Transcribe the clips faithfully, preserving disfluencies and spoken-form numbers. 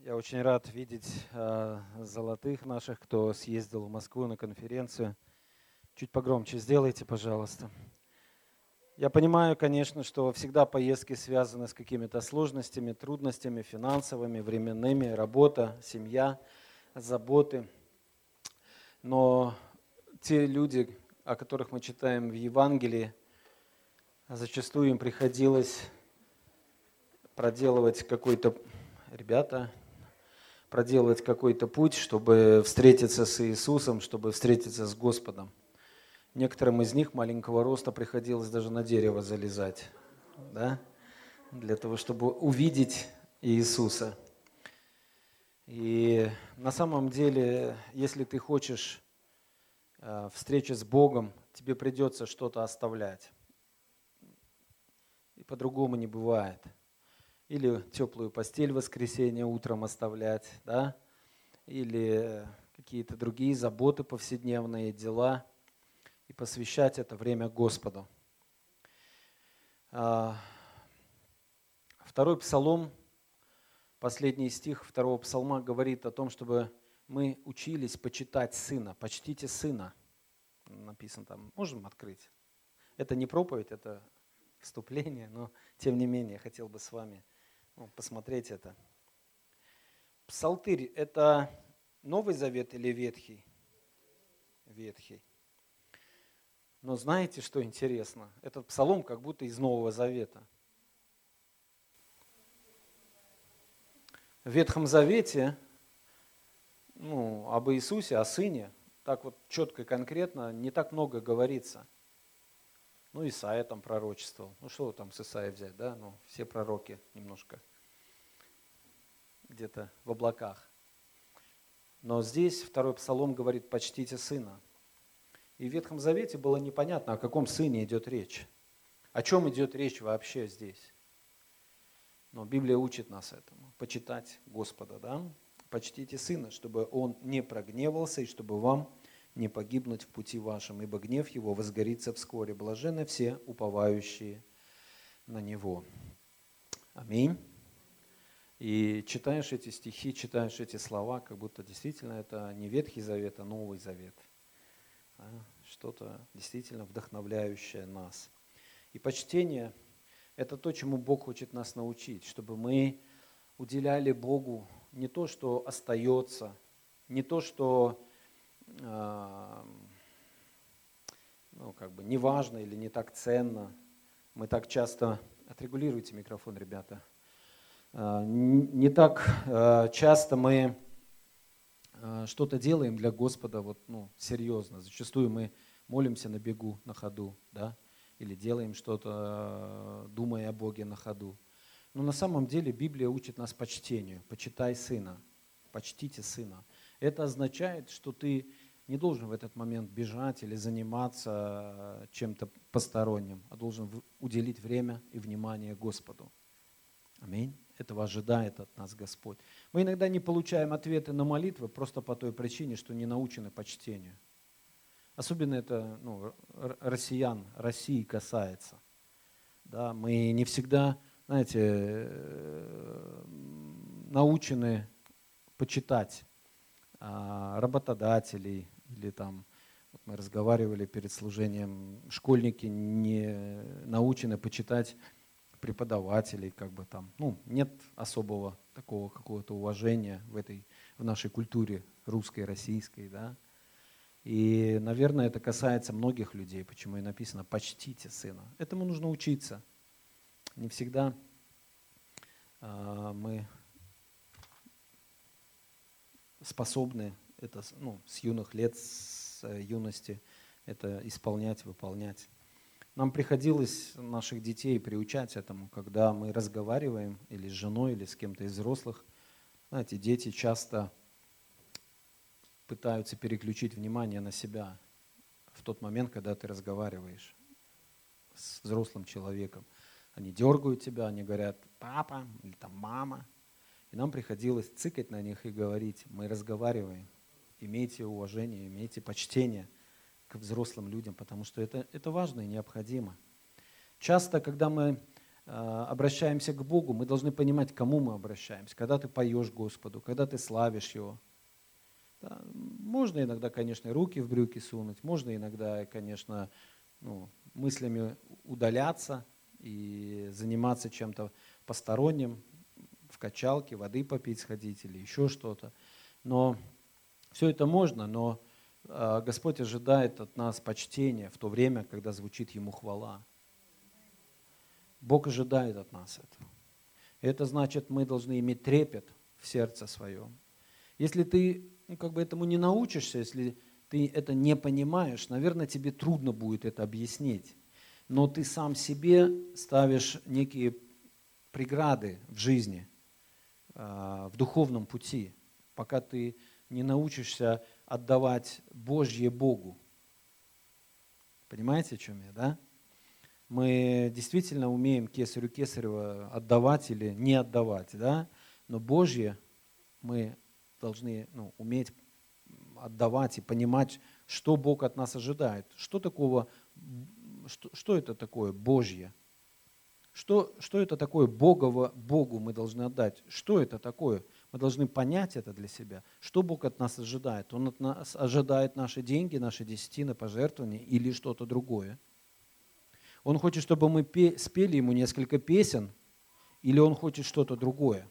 Я очень рад видеть э, золотых наших, кто съездил в Москву на конференцию. Чуть погромче сделайте, пожалуйста. Я понимаю, конечно, что всегда поездки связаны с какими-то сложностями, трудностями финансовыми, временными, работа, семья, заботы. Но те люди, о которых мы читаем в Евангелии, зачастую им приходилось проделывать какой-то, ребята, проделывать какой-то путь, чтобы встретиться с Иисусом, чтобы встретиться с Господом. Некоторым из них маленького роста приходилось даже на дерево залезать, да, для того, чтобы увидеть Иисуса. И на самом деле, если ты хочешь э, встречи с Богом, тебе придется что-то оставлять. И по-другому не бывает. Или теплую постель в воскресенье утром оставлять, да, или какие-то другие заботы, повседневные дела, и посвящать это время Господу. А, Второй псалом, последний стих второго псалма говорит о том, чтобы мы учились почитать Сына. Почтите Сына. Написано там, можем открыть. Это не проповедь, это вступление, но тем не менее хотел бы с вами ну, посмотреть это. Псалтырь – это Новый Завет или Ветхий? Ветхий. Но знаете, что интересно? Этот псалом как будто из Нового Завета. В Ветхом Завете, ну, об Иисусе, о Сыне, так вот четко и конкретно не так много говорится. Ну, Исаия там пророчествовал. Ну, что там с Исаией взять, да? Ну, все пророки немножко где-то в облаках. Но здесь второй псалом говорит: «Почтите Сына». И в Ветхом Завете было непонятно, о каком Сыне идет речь. О чем идет речь вообще здесь. Но Библия учит нас этому. Почитать Господа, да? Почтите Сына, чтобы Он не прогневался и чтобы вам не погибнуть в пути вашем, ибо гнев Его возгорится вскоре. Блаженны все уповающие на Него. Аминь. И читаешь эти стихи, читаешь эти слова, как будто действительно это не Ветхий Завет, а Новый Завет. Да? Что-то действительно вдохновляющее нас. И почтение – это то, чему Бог хочет нас научить, чтобы мы уделяли Богу не то, что остается, не то, что э, ну, как бы не важно или не так ценно. Мы так часто… Отрегулируйте микрофон, ребята. Э, не так э, часто мы э, что-то делаем для Господа вот, ну, серьезно. Зачастую мы молимся на бегу, на ходу, да? Или делаем что-то, думая о Боге на ходу. Но на самом деле Библия учит нас почтению. Почитай Сына, почтите Сына. Это означает, что ты не должен в этот момент бежать или заниматься чем-то посторонним, а должен уделить время и внимание Господу. Аминь. Этого ожидает от нас Господь. Мы иногда не получаем ответы на молитвы просто по той причине, что не научены почтению. Особенно это ну, россиян, России касается. Да, мы не всегда, знаете, научены почитать а, работодателей или там, вот мы разговаривали перед служением, школьники не научены почитать преподавателей, как бы там, ну, нет особого такого какого-то уважения в этой, в нашей культуре русской, российской, да. И, наверное, это касается многих людей, почему и написано «почтите Сына». Этому нужно учиться. Не всегда э, мы способны это ну, с юных лет, с юности это исполнять, выполнять. Нам приходилось наших детей приучать этому, когда мы разговариваем или с женой, или с кем-то из взрослых. Знаете, дети часто пытаются переключить внимание на себя в тот момент, когда ты разговариваешь с взрослым человеком. Они дергают тебя, они говорят «папа» или там «мама». И нам приходилось цикать на них и говорить: мы разговариваем, имейте уважение, имейте почтение к взрослым людям, потому что это, это важно и необходимо. Часто, когда мы обращаемся к Богу, мы должны понимать, к кому мы обращаемся. Когда ты поешь Господу, когда ты славишь Его. Да, можно иногда, конечно, руки в брюки сунуть, можно иногда, конечно, ну, мыслями удаляться и заниматься чем-то посторонним, в качалке, воды попить сходить или еще что-то. Но все это можно, но э, Господь ожидает от нас почтения в то время, когда звучит Ему хвала. Бог ожидает от нас этого. И это значит, мы должны иметь трепет в сердце своем. Если ты ну, как бы этому не научишься, если ты это не понимаешь, наверное, тебе трудно будет это объяснить. Но ты сам себе ставишь некие преграды в жизни, в духовном пути, пока ты не научишься отдавать Божье Богу. Понимаете, о чем я, да? Мы действительно умеем кесарю кесарева отдавать или не отдавать, да? Но Божье мы должны ну, уметь отдавать и понимать, что Бог от нас ожидает. Что такого, что, что это такое Божье? Что, что это такое Богово, Богу мы должны отдать? Что это такое? Мы должны понять это для себя. Что Бог от нас ожидает? Он от нас ожидает наши деньги, наши десятины, пожертвования или что-то другое? Он хочет, чтобы мы пе- спели Ему несколько песен, или Он хочет что-то другое?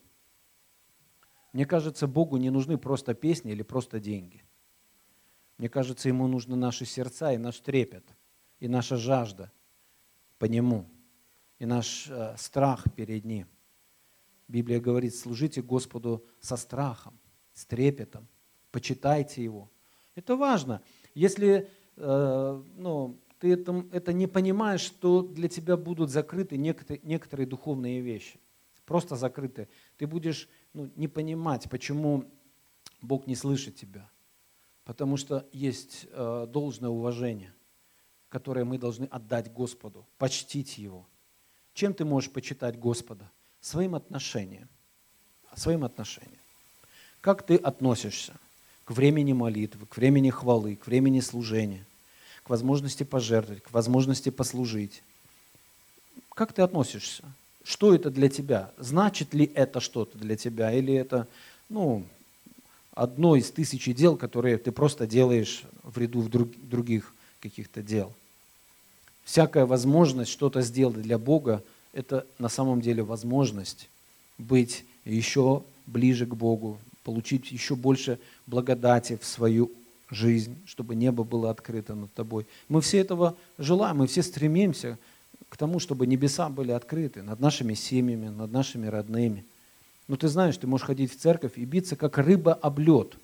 Мне кажется, Богу не нужны просто песни или просто деньги. Мне кажется, Ему нужны наши сердца и наш трепет, и наша жажда по Нему, и наш э, страх перед Ним. Библия говорит, служите Господу со страхом, с трепетом, почитайте Его. Это важно. Если э, ну, ты это, это не понимаешь, то для тебя будут закрыты некоторые, некоторые духовные вещи. Просто закрыты. Ты будешь ну, не понимать, почему Бог не слышит тебя. Потому что есть э, должное уважение, которое мы должны отдать Господу, почтить Его. Чем ты можешь почитать Господа? Своим отношением. Своим отношением. Как ты относишься к времени молитвы, к времени хвалы, к времени служения, к возможности пожертвовать, к возможности послужить? Как ты относишься? Что это для тебя? Значит ли это что-то для тебя? Или это ну, одно из тысячи дел, которые ты просто делаешь в ряду в друг, других каких-то дел? Всякая возможность что-то сделать для Бога, это на самом деле возможность быть еще ближе к Богу, получить еще больше благодати в свою жизнь, чтобы небо было открыто над тобой. Мы все этого желаем, мы все стремимся к тому, чтобы небеса были открыты над нашими семьями, над нашими родными. Но ты знаешь, ты можешь ходить в церковь и биться, как рыба об лед,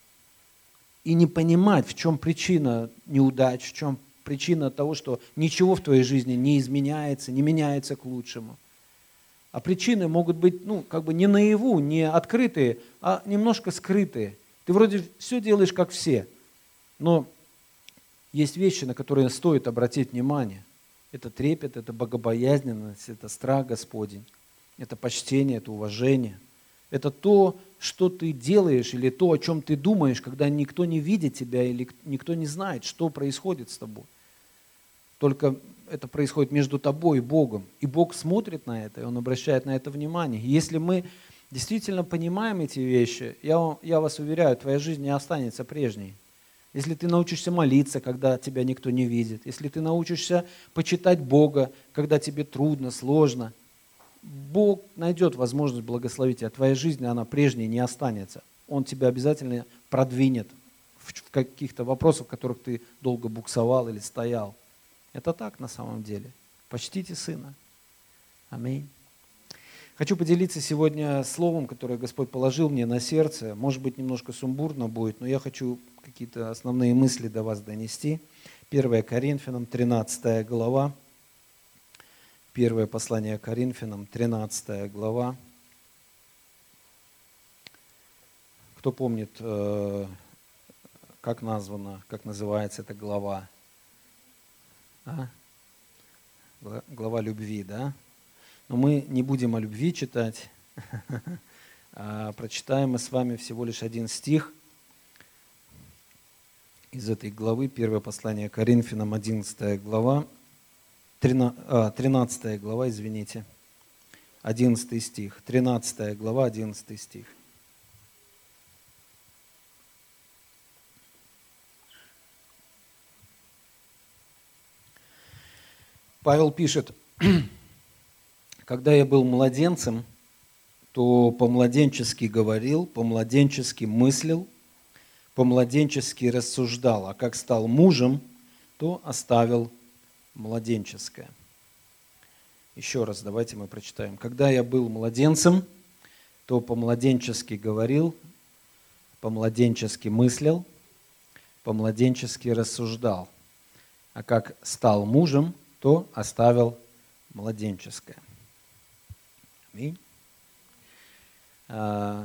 и не понимать, в чем причина неудач, в чем причина того, что ничего в твоей жизни не изменяется, не меняется к лучшему. А причины могут быть, ну, как бы не наяву, не открытые, а немножко скрытые. Ты вроде все делаешь, как все, но есть вещи, на которые стоит обратить внимание. Это трепет, это богобоязненность, это страх Господень, это почтение, это уважение. Это то, что ты делаешь, или то, о чем ты думаешь, когда никто не видит тебя, или никто не знает, что происходит с тобой. Только это происходит между тобой и Богом. И Бог смотрит на это, и Он обращает на это внимание. И если мы действительно понимаем эти вещи, я, я вас уверяю, твоя жизнь не останется прежней. Если ты научишься молиться, когда тебя никто не видит, если ты научишься почитать Бога, когда тебе трудно, сложно, Бог найдет возможность благословить тебя. Твоя жизнь, она прежней не останется. Он тебя обязательно продвинет в каких-то вопросах, в которых ты долго буксовал или стоял. Это так на самом деле. Почтите Сына. Аминь. Хочу поделиться сегодня словом, которое Господь положил мне на сердце. Может быть, немножко сумбурно будет, но я хочу какие-то основные мысли до вас донести. первое Коринфянам, тринадцатая глава. Первое послание Коринфянам, тринадцатая глава. Кто помнит, как названа, как называется эта глава? А? Глава любви, да? Но мы не будем о любви читать, а прочитаем мы с вами всего лишь один стих из этой главы, первое послание Коринфянам, одиннадцатая глава, тринадцатая глава, извините, одиннадцатый стих, тринадцатая глава, одиннадцатый стих. Павел пишет: «Когда я был младенцем, то по-младенчески говорил, по-младенчески мыслил, по-младенчески рассуждал, а как стал мужем, то оставил младенческое». Еще раз давайте мы прочитаем. «Когда я был младенцем, то по-младенчески говорил, по-младенчески мыслил, по-младенчески рассуждал, а как стал мужем, то оставил младенческое». Аминь. Мы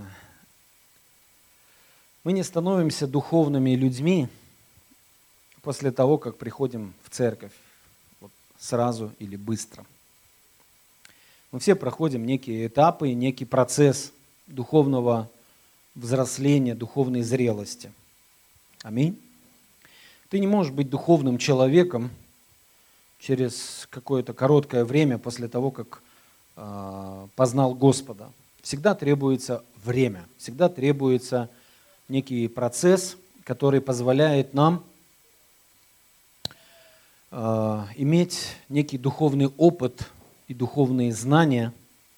не становимся духовными людьми после того, как приходим в церковь, вот сразу или быстро. Мы все проходим некие этапы, некий процесс духовного взросления, духовной зрелости. Аминь. Ты не можешь быть духовным человеком через какое-то короткое время после того, как э, познал Господа. Всегда требуется время, всегда требуется некий процесс, который позволяет нам э, иметь некий духовный опыт и духовные знания,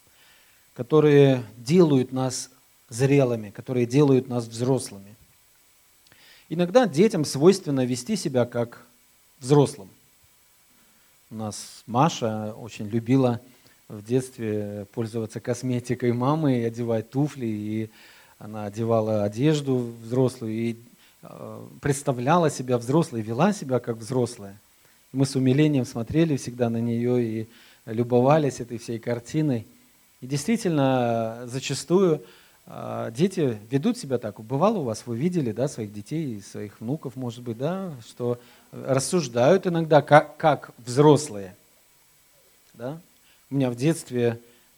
которые делают нас зрелыми, которые делают нас взрослыми. Иногда детям свойственно вести себя как взрослым. У нас Маша очень любила в детстве пользоваться косметикой мамы, и одевать туфли, и она одевала одежду взрослую, и э, представляла себя взрослой, вела себя как взрослая. Мы с умилением смотрели всегда на нее и любовались этой всей картиной. И действительно, зачастую э, дети ведут себя так. Бывало у вас, вы видели, да, своих детей, своих внуков, может быть, да, что рассуждают иногда как, как взрослые. Да? У меня в детстве,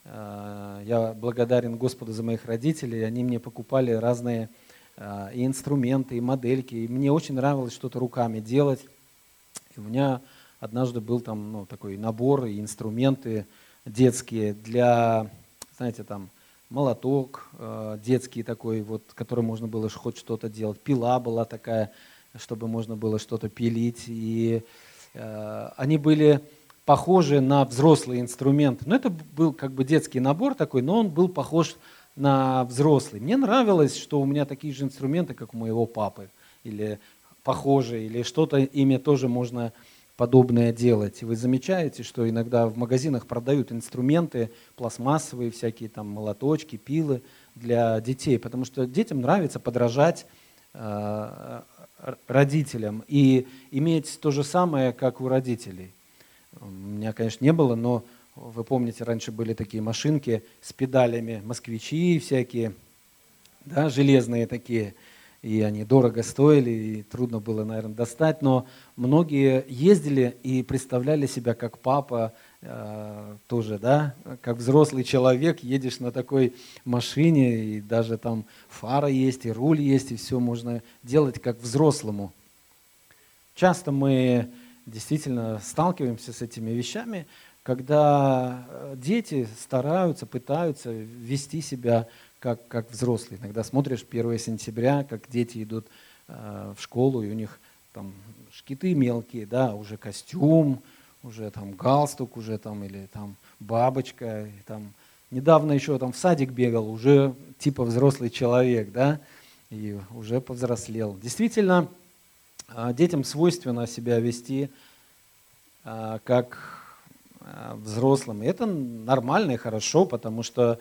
э, я благодарен Господу за моих родителей, они мне покупали разные э, и инструменты, и модельки, и мне очень нравилось что-то руками делать. И у меня однажды был там, ну, такой набор и инструменты детские для, знаете, там молоток э, детский такой, вот, которым можно было хоть что-то делать, пила была такая, чтобы можно было что-то пилить, и э, они были похожи на взрослые инструменты. Но это был как бы детский набор такой, но он был похож на взрослый. Мне нравилось, что у меня такие же инструменты, как у моего папы, или похожие, или что-то ими тоже можно подобное делать. И вы замечаете, что иногда в магазинах продают инструменты пластмассовые, всякие там молоточки, пилы для детей, потому что детям нравится подражать э, родителям и иметь то же самое, как у родителей. У меня, конечно, не было, но вы помните, раньше были такие машинки с педалями, москвичи всякие, да, железные такие, и они дорого стоили, и трудно было, наверное, достать, но многие ездили и представляли себя как папа, э, тоже, да, как взрослый человек, едешь на такой машине, и даже там фара есть, и руль есть, и все можно делать как взрослому. Часто мы действительно сталкиваемся с этими вещами, когда дети стараются, пытаются вести себя как, как взрослые. Иногда смотришь первое сентября, как дети идут э, в школу, и у них там шкиты мелкие, да, уже костюм, уже там галстук, уже там или там бабочка. И, там, недавно еще там в садик бегал, уже типа взрослый человек, да, и уже повзрослел. Действительно, э, детям свойственно себя вести э, как э, взрослым. И это нормально и хорошо, потому что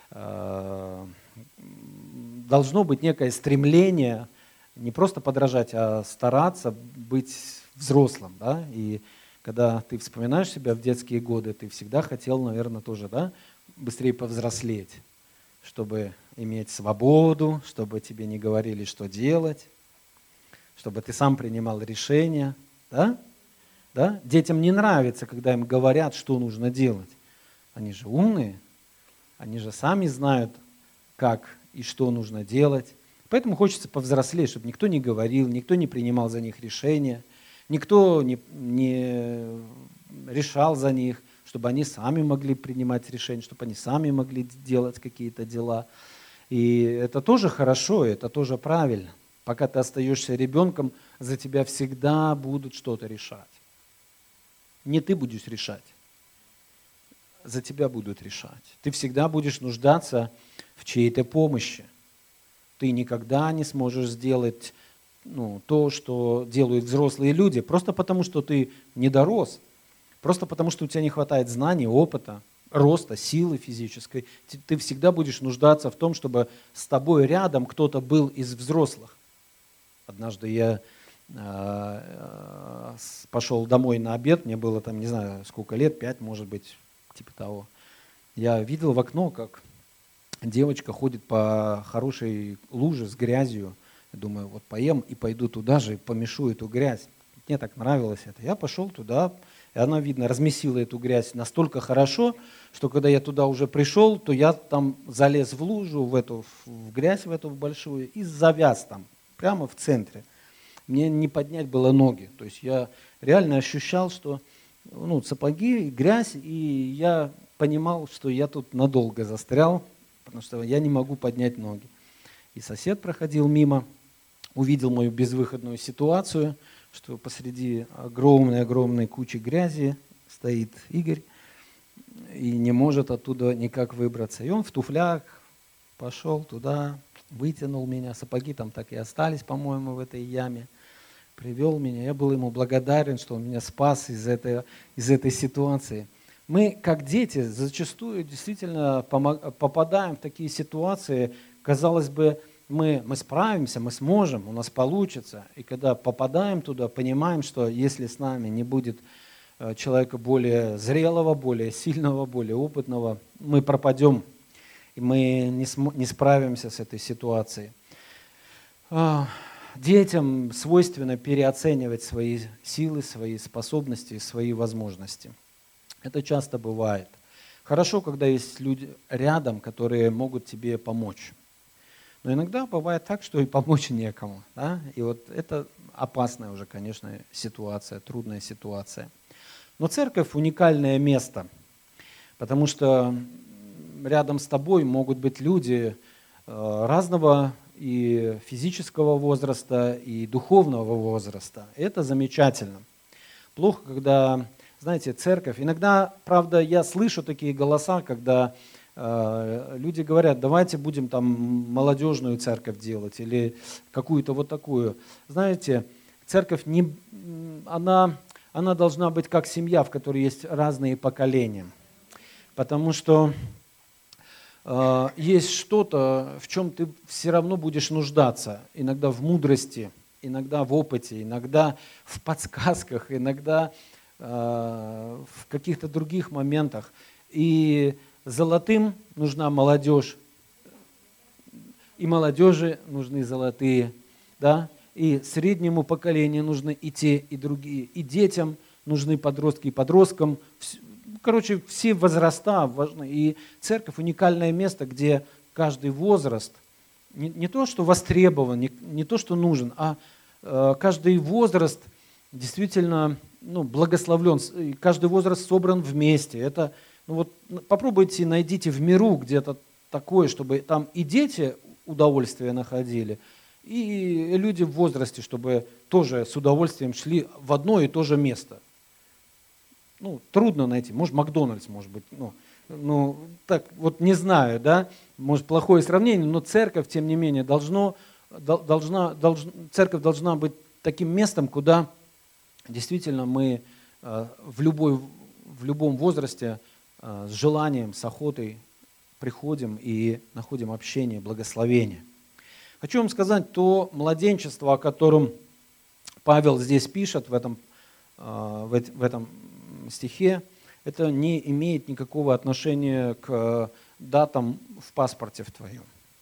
должно быть некое стремление не просто подражать, а стараться быть взрослым, да, и когда ты вспоминаешь себя в детские годы, ты всегда хотел, наверное, тоже, да, быстрее повзрослеть, чтобы иметь свободу, чтобы тебе не говорили, что делать, чтобы ты сам принимал решения, да, да, детям не нравится, когда им говорят, что нужно делать, они же умные. Они же сами знают, как и что нужно делать. Поэтому хочется повзрослеть, чтобы никто не говорил, никто не принимал за них решения, никто не, не решал за них, чтобы они сами могли принимать решения, чтобы они сами могли делать какие-то дела. И это тоже хорошо, это тоже правильно. Пока ты остаешься ребенком, за тебя всегда будут что-то решать. Не ты будешь решать, за тебя будут решать. Ты всегда будешь нуждаться в чьей-то помощи. Ты никогда не сможешь сделать ну, то, что делают взрослые люди, просто потому, что ты не дорос, просто потому, что у тебя не хватает знаний, опыта, роста, силы физической. Ты всегда будешь нуждаться в том, чтобы с тобой рядом кто-то был из взрослых. Однажды я э, пошел домой на обед, мне было там, не знаю, сколько лет, пять, может быть, типа того. Я видел в окно, как девочка ходит по хорошей луже с грязью. Я думаю, вот поем и пойду туда же, и помешу эту грязь. Мне так нравилось это. Я пошел туда, и она, видно, размесила эту грязь настолько хорошо, что когда я туда уже пришел, то я там залез в лужу, в эту в грязь, в эту большую, и завяз там, прямо в центре. Мне не поднять было ноги. То есть я реально ощущал, что ну, сапоги, грязь, и я понимал, что я тут надолго застрял, потому что я не могу поднять ноги. И сосед проходил мимо, увидел мою безвыходную ситуацию, что посреди огромной-огромной кучи грязи стоит Игорь и не может оттуда никак выбраться. И он в туфлях пошел туда, вытянул меня, сапоги там так и остались, по-моему, в этой яме, привел меня. Я был ему благодарен, что он меня спас из этой, из этой ситуации. Мы, как дети, зачастую действительно попадаем в такие ситуации, казалось бы, мы, мы справимся, мы сможем, у нас получится. И когда попадаем туда, понимаем, что если с нами не будет человека более зрелого, более сильного, более опытного, мы пропадем, и мы не, см- не справимся с этой ситуацией. Детям свойственно переоценивать свои силы, свои способности, свои возможности. Это часто бывает. Хорошо, когда есть люди рядом, которые могут тебе помочь. Но иногда бывает так, что и помочь некому. Да? И вот это опасная уже, конечно, ситуация, трудная ситуация. Но церковь – уникальное место, потому что рядом с тобой могут быть люди разного и физического возраста, и духовного возраста. Это замечательно. Плохо, когда, знаете, церковь... Иногда, правда, я слышу такие голоса, когда э, люди говорят, давайте будем там молодежную церковь делать или какую-то вот такую. Знаете, церковь, не, она, она должна быть как семья, в которой есть разные поколения. Потому что э, есть что-то, в чем ты все равно будешь нуждаться. Иногда в мудрости, иногда в опыте, иногда в подсказках, иногда э, в каких-то других моментах. И золотым нужна молодежь, и молодежи нужны золотые, да? И среднему поколению нужны и те, и другие, и детям нужны подростки, и подросткам. Короче, все возраста важны. И церковь – уникальное место, где каждый возраст, не, не то, что востребован, не, не то, что нужен, а э, каждый возраст действительно ну, благословлен, и каждый возраст собран вместе. Это, ну вот, попробуйте, найдите в миру где-то такое, чтобы там и дети удовольствие находили, и люди в возрасте, чтобы тоже с удовольствием шли в одно и то же место. Ну, трудно найти. Может, Макдональдс, может быть. Ну, ну, так, вот не знаю, да, может, плохое сравнение, но церковь, тем не менее, должно, должна, долж, церковь должна быть таким местом, куда действительно мы э, в, любой, в любом возрасте э, с желанием, с охотой приходим и находим общение, благословение. Хочу вам сказать, то младенчество, о котором Павел здесь пишет в этом, в этом стихе, это не имеет никакого отношения к датам в паспорте в твоем.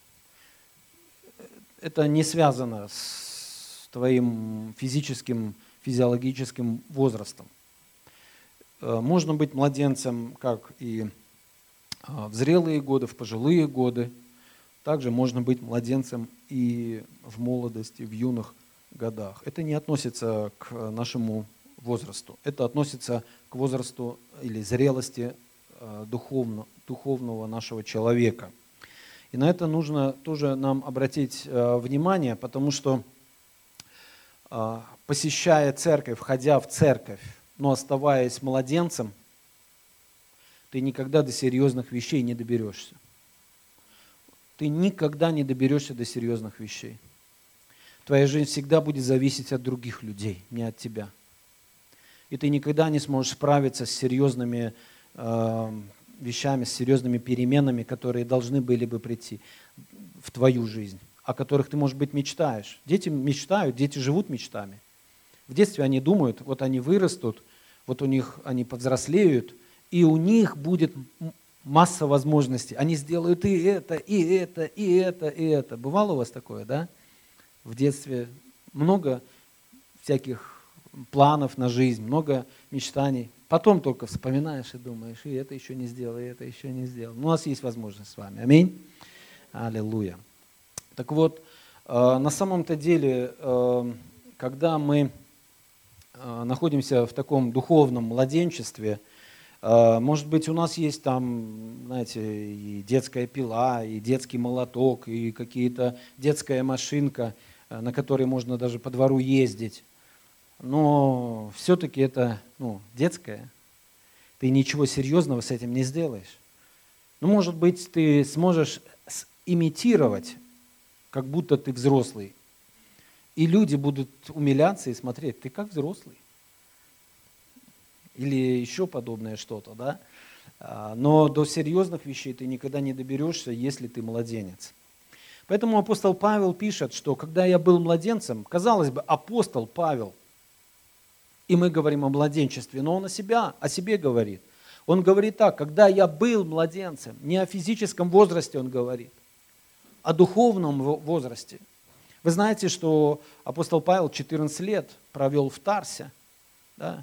Это не связано с твоим физическим, физиологическим возрастом. Можно быть младенцем как и в зрелые годы, в пожилые годы. Также можно быть младенцем и в молодости, в юных годах. Это не относится к нашему возрасту. Это относится к возрасту или зрелости духовно, духовного нашего человека. И на это нужно тоже нам обратить внимание, потому что, посещая церковь, входя в церковь, но оставаясь младенцем, ты никогда до серьезных вещей не доберешься. Ты никогда не доберешься до серьезных вещей. Твоя жизнь всегда будет зависеть от других людей, не от тебя. И ты никогда не сможешь справиться с серьезными э, вещами, с серьезными переменами, которые должны были бы прийти в твою жизнь, о которых ты, может быть, мечтаешь. Дети мечтают, дети живут мечтами. В детстве они думают, вот они вырастут, вот у них они повзрослеют, и у них будет масса возможностей. Они сделают и это, и это, и это, и это. Бывало у вас такое, да? В детстве много всяких планов на жизнь, много мечтаний. Потом только вспоминаешь и думаешь, и это еще не сделал, и это еще не сделал. Но у нас есть возможность с вами. Аминь. Аллилуйя. Так вот, на самом-то деле, когда мы находимся в таком духовном младенчестве, может быть, у нас есть там, знаете, и детская пила, и детский молоток, и какие-то детская машинка, на которой можно даже по двору ездить. Но все-таки это ну, детское. Ты ничего серьезного с этим не сделаешь. Ну, может быть, ты сможешь имитировать, как будто ты взрослый. И люди будут умиляться и смотреть, ты как взрослый. Или еще подобное что-то, да? Но до серьезных вещей ты никогда не доберешься, если ты младенец. Поэтому апостол Павел пишет, что когда я был младенцем, казалось бы, апостол Павел, и мы говорим о младенчестве, но он о себя, о себе говорит. Он говорит так, когда я был младенцем, не о физическом возрасте он говорит, о духовном возрасте. Вы знаете, что апостол Павел четырнадцать лет провел в Тарсе, да?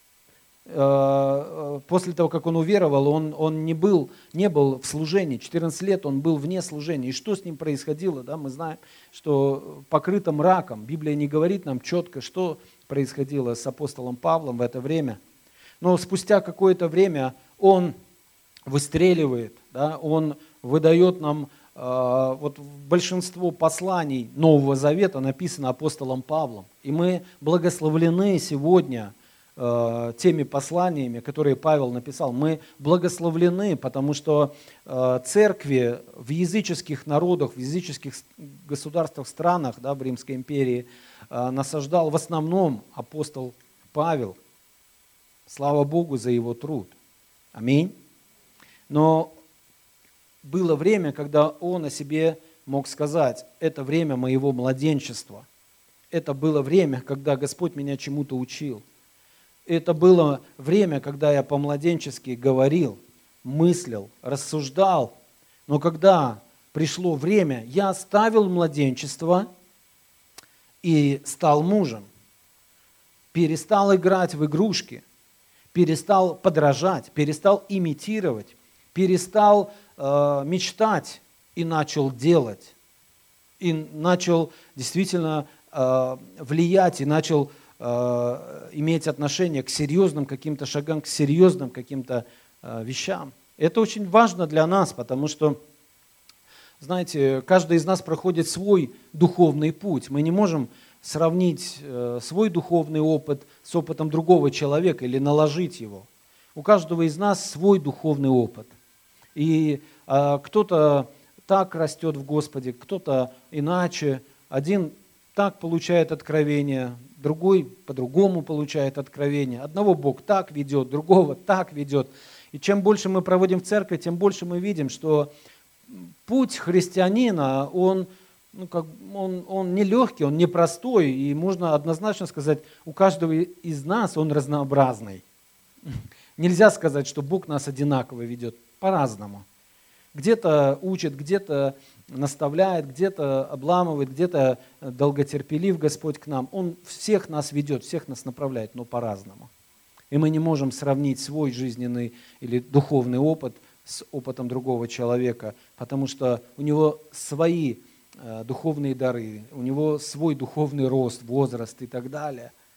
После того, как он уверовал, он, он не, был, не был в служении, четырнадцать лет он был вне служения. И что с ним происходило? Да? Мы знаем, что покрыто мраком. Библия не говорит нам четко, что происходило с апостолом Павлом в это время. Но спустя какое-то время он выстреливает, да? Он выдает нам, э, вот большинство посланий Нового Завета написано апостолом Павлом. И мы благословлены сегодня теми посланиями, которые Павел написал. Мы благословлены, потому что церкви в языческих народах, в языческих государствах, странах, да, в Римской империи насаждал в основном апостол Павел. Слава Богу за его труд. Аминь. Но было время, когда он о себе мог сказать, это время моего младенчества. Это было время, когда Господь меня чему-то учил. Это было время, когда я по-младенчески говорил, мыслил, рассуждал. Но когда пришло время, я оставил младенчество и стал мужем. Перестал играть в игрушки, перестал подражать, перестал имитировать, перестал э, мечтать и начал делать. И начал действительно э, влиять, и начал иметь отношение к серьезным каким-то шагам, к серьезным каким-то вещам. Это очень важно для нас, потому что, знаете, каждый из нас проходит свой духовный путь. Мы не можем сравнить свой духовный опыт с опытом другого человека или наложить его. У каждого из нас свой духовный опыт. И кто-то так растет в Господе, кто-то иначе. Один так получает откровение, другой по-другому получает откровение. Одного Бог так ведет, другого так ведет. И чем больше мы проводим в церкви, тем больше мы видим, что путь христианина, он, ну, как, он, он нелегкий, он непростой. И можно однозначно сказать, у каждого из нас он разнообразный. Нельзя сказать, что Бог нас одинаково ведет, по-разному. Где-то учит, где-то наставляет, где-то обламывает, где-то долготерпелив Господь к нам. Он всех нас ведет, всех нас направляет, но по-разному. И мы не можем сравнить свой жизненный или духовный опыт с опытом другого человека, потому что у него свои э, духовные дары, у него свой духовный рост, возраст и так далее.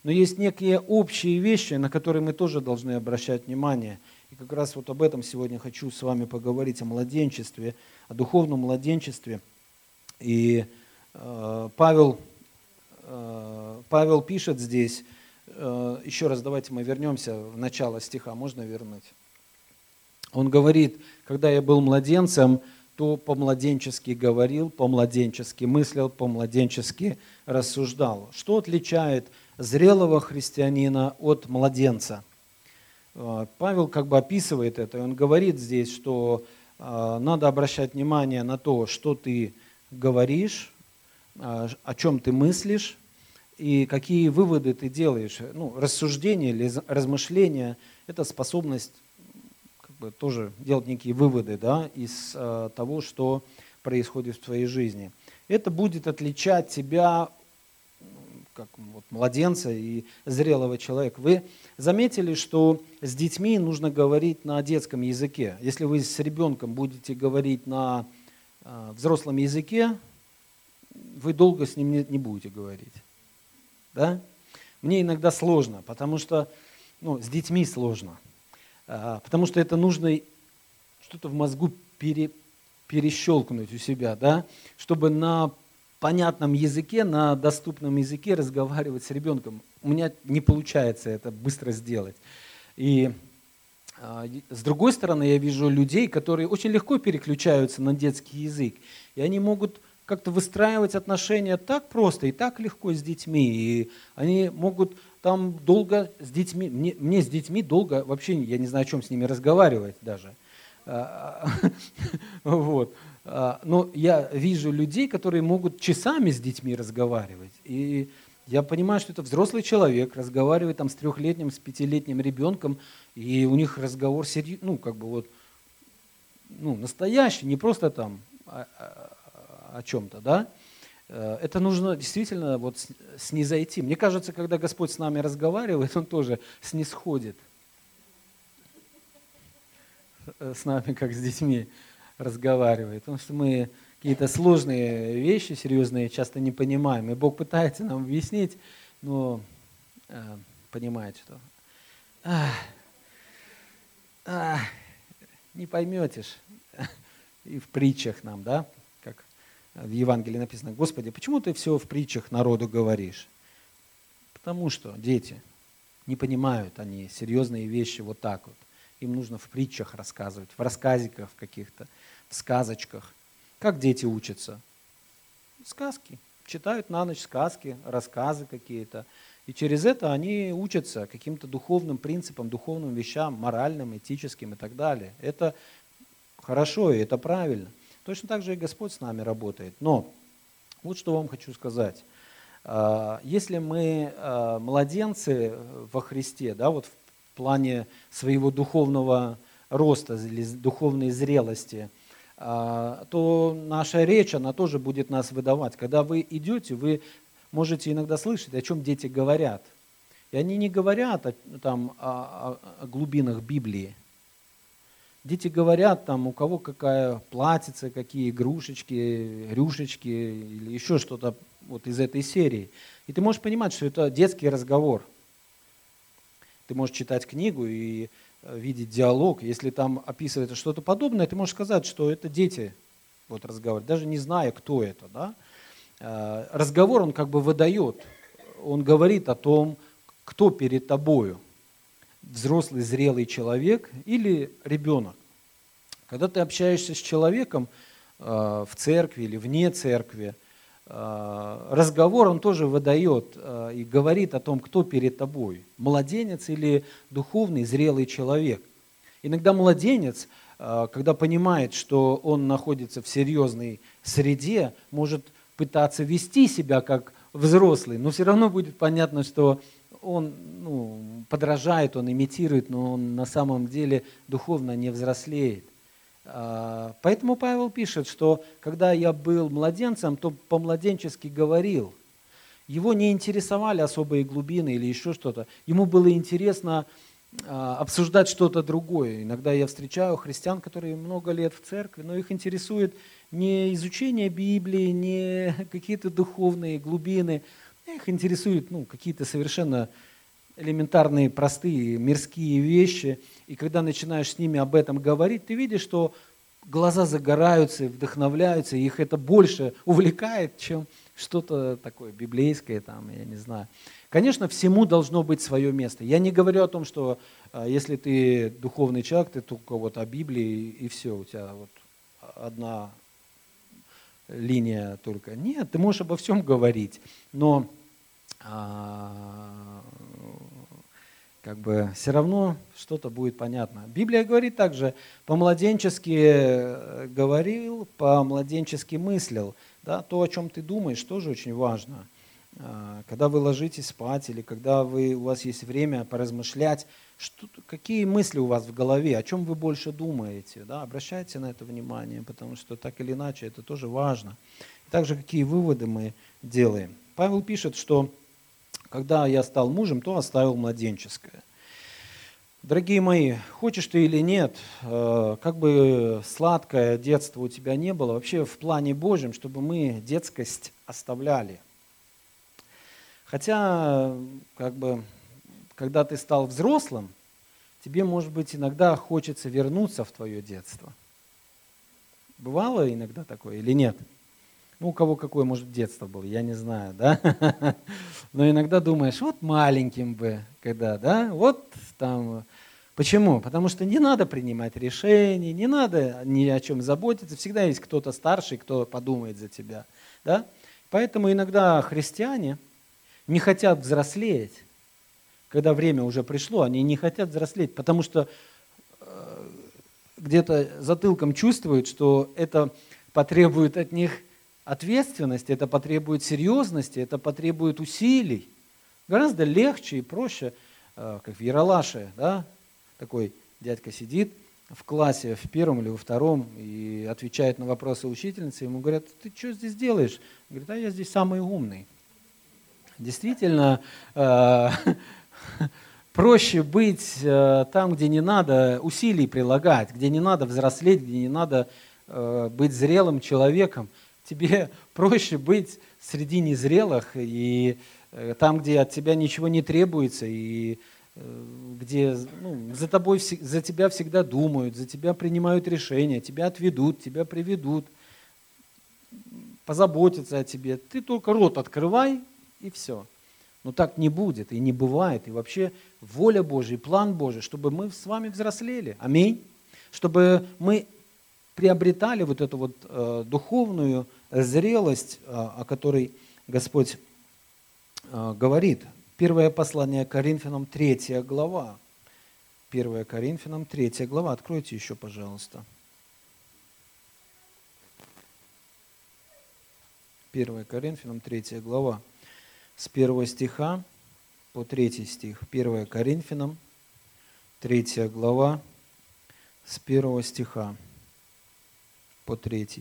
Но есть некие общие вещи, на которые мы тоже должны обращать внимание. И как раз вот об этом сегодня хочу с вами поговорить, о младенчестве, о духовном младенчестве. И э, Павел, э, Павел пишет здесь, э, еще раз давайте мы вернемся в начало стиха, можно вернуть? Он говорит, когда я был младенцем, то по-младенчески говорил, по-младенчески мыслил, по-младенчески рассуждал. Что отличает зрелого христианина от младенца? Павел как бы описывает это, и он говорит здесь, что э, надо обращать внимание на то, что ты говоришь, э, о чем ты мыслишь и какие выводы ты делаешь. Ну, рассуждение или размышление – это способность как бы, тоже делать некие выводы, да, из э, того, что происходит в твоей жизни. Это будет отличать тебя как вот, младенца и зрелого человека. Вы заметили, что с детьми нужно говорить на детском языке. Если вы с ребенком будете говорить на э, взрослом языке, вы долго с ним не, не будете говорить. Да? Мне иногда сложно, потому что ну, с детьми сложно. Э, потому что это нужно что-то в мозгу пере, перещелкнуть у себя, да? Чтобы на понятном языке, на доступном языке разговаривать с ребенком. У меня не получается это быстро сделать. И а, с другой стороны, я вижу людей, которые очень легко переключаются на детский язык. И они могут как-то выстраивать отношения так просто и так легко с детьми. И они могут там долго с детьми, мне, мне с детьми долго, вообще я не знаю, о чем с ними разговаривать даже. Вот. Но я вижу людей, которые могут часами с детьми разговаривать. И я понимаю, что это взрослый человек, разговаривает там с трехлетним, с пятилетним ребенком, и у них разговор серьезный, ну, как бы вот, ну, настоящий, не просто там о, о, о чем-то, да. Это нужно действительно вот снизойти. Мне кажется, когда Господь с нами разговаривает, Он тоже снисходит с нами, как с детьми разговаривает, потому что мы какие-то сложные вещи, серьезные, часто не понимаем. И Бог пытается нам объяснить, но э, понимаете, что а, а, не поймете ж. И в притчах нам, да, как в Евангелии написано: Господи, почему ты все в притчах народу говоришь? Потому что дети не понимают они серьезные вещи вот так вот. Им нужно в притчах рассказывать, в рассказиках каких-то, в сказочках. Как дети учатся? Сказки. Читают на ночь сказки, рассказы какие-то. И через это они учатся каким-то духовным принципам, духовным вещам, моральным, этическим и так далее. Это хорошо и это правильно. Точно так же и Господь с нами работает. Но вот что вам хочу сказать. Если мы младенцы во Христе, да, вот в в плане своего духовного роста или духовной зрелости, то наша речь, она тоже будет нас выдавать. Когда вы идете, вы можете иногда слышать, о чем дети говорят. И они не говорят о, там, о, о глубинах Библии. Дети говорят, там, у кого какая платьица, какие игрушечки, рюшечки или еще что-то вот из этой серии. И ты можешь понимать, что это детский разговор. Ты можешь читать книгу и видеть диалог. Если там описывается что-то подобное, ты можешь сказать, что это дети вот разговаривают, даже не зная, кто это. Да? Разговор он как бы выдает, он говорит о том, кто перед тобою. Взрослый, зрелый человек или ребенок. Когда ты общаешься с человеком в церкви или вне церкви, разговор он тоже выдает и говорит о том, кто перед тобой, младенец или духовный, зрелый человек. Иногда младенец, когда понимает, что он находится в серьезной среде, может пытаться вести себя как взрослый, но все равно будет понятно, что он ну, подражает, он имитирует, но он на самом деле духовно не взрослеет. Поэтому Павел пишет, что когда я был младенцем, то по-младенчески говорил. Его не интересовали особые глубины или еще что-то. Ему было интересно обсуждать что-то другое. Иногда я встречаю христиан, которые много лет в церкви, но их интересует не изучение Библии, не какие-то духовные глубины. Их интересуют ну, какие-то совершенно элементарные, простые, мирские вещи. И когда начинаешь с ними об этом говорить, ты видишь, что глаза загораются, вдохновляются, и их это больше увлекает, чем что-то такое библейское, там, я не знаю. Конечно, всему должно быть свое место. Я не говорю о том, что а, если ты духовный человек, ты только вот о Библии, и все, у тебя вот одна линия только. Нет, ты можешь обо всем говорить, но а, как бы все равно что-то будет понятно. Библия говорит также, по-младенчески говорил, по-младенчески мыслил. Да, то, о чем ты думаешь, тоже очень важно. Когда вы ложитесь спать или когда вы, у вас есть время поразмышлять, что, какие мысли у вас в голове, о чем вы больше думаете, да, обращайте на это внимание, потому что так или иначе это тоже важно. Также какие выводы мы делаем. Павел пишет, что когда я стал мужем, то оставил младенческое. Дорогие мои, хочешь ты или нет, как бы сладкое детство у тебя не было, вообще в плане Божьем, чтобы мы детскость оставляли. Хотя, как бы, когда ты стал взрослым, тебе, может быть, иногда хочется вернуться в твое детство. Бывало иногда такое или нет? Ну, у кого какое, может, детство было, я не знаю, да? Но иногда думаешь, вот маленьким бы, когда, да? Вот там... Почему? Потому что не надо принимать решения, не надо ни о чем заботиться. Всегда есть кто-то старший, кто подумает за тебя, да? Поэтому иногда христиане не хотят взрослеть. Когда время уже пришло, они не хотят взрослеть, потому что э, где-то затылком чувствуют, что это потребует от них ответственности, это потребует серьезности, это потребует усилий. Гораздо легче и проще, э, как в Ералаше, да, такой дядька сидит в классе в первом или во втором и отвечает на вопросы учительницы, ему говорят, ты что здесь делаешь? Он говорит, а я здесь самый умный. Действительно, э, проще быть э, там, где не надо усилий прилагать, где не надо взрослеть, где не надо э, быть зрелым человеком. Тебе проще быть среди незрелых, и э, там, где от тебя ничего не требуется, и э, где ну, за, тобой, за тебя всегда думают, за тебя принимают решения, тебя отведут, тебя приведут, позаботятся о тебе. Ты только рот открывай, и все. Но так не будет и не бывает. И вообще воля Божья, план Божий, чтобы мы с вами взрослели. Аминь. Чтобы мы приобретали вот эту вот э, духовную зрелость, э, о которой Господь э, говорит. Первое послание Коринфянам, третья глава. Первое Коринфянам, третья глава. Откройте еще, пожалуйста. Первое Коринфянам, третья глава. С первого стиха по третий стих. Первое Коринфянам, третья глава, с первого стиха по третий.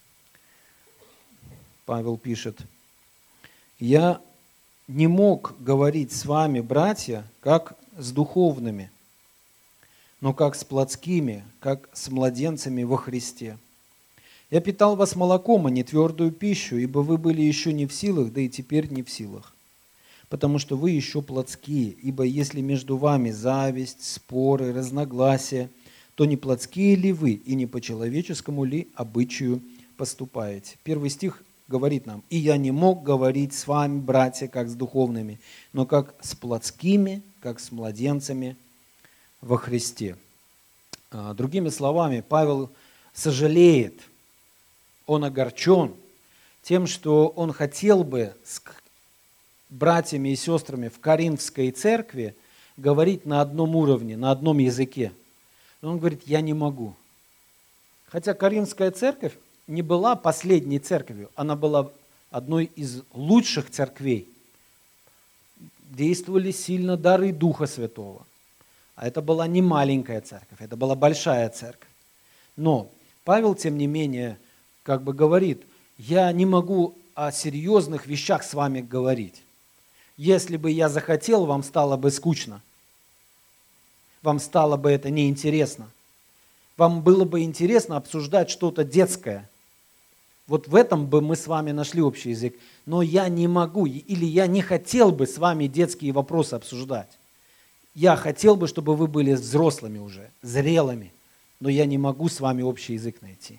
Павел пишет, «Я не мог говорить с вами, братья, как с духовными, но как с плотскими, как с младенцами во Христе. Я питал вас молоком, а не твердую пищу, ибо вы были еще не в силах, да и теперь не в силах. Потому что вы еще плотские, ибо если между вами зависть, споры, разногласия, то не плотские ли вы и не по человеческому ли обычаю поступаете?» Первый стих говорит нам, «И я не мог говорить с вами, братья, как с духовными, но как с плотскими, как с младенцами во Христе». Другими словами, Павел сожалеет, он огорчен тем, что он хотел бы с братьями и сестрами в Коринфской церкви говорить на одном уровне, на одном языке. Но он говорит, я не могу. Хотя Коринфская церковь не была последней церковью, она была одной из лучших церквей. Действовали сильно дары Духа Святого. А это была не маленькая церковь, это была большая церковь. Но Павел, тем не менее, как бы говорит, я не могу о серьезных вещах с вами говорить. Если бы я захотел, вам стало бы скучно. Вам стало бы это неинтересно. Вам было бы интересно обсуждать что-то детское. Вот в этом бы мы с вами нашли общий язык. Но я не могу, или я не хотел бы с вами детские вопросы обсуждать. Я хотел бы, чтобы вы были взрослыми уже, зрелыми, но я не могу с вами общий язык найти.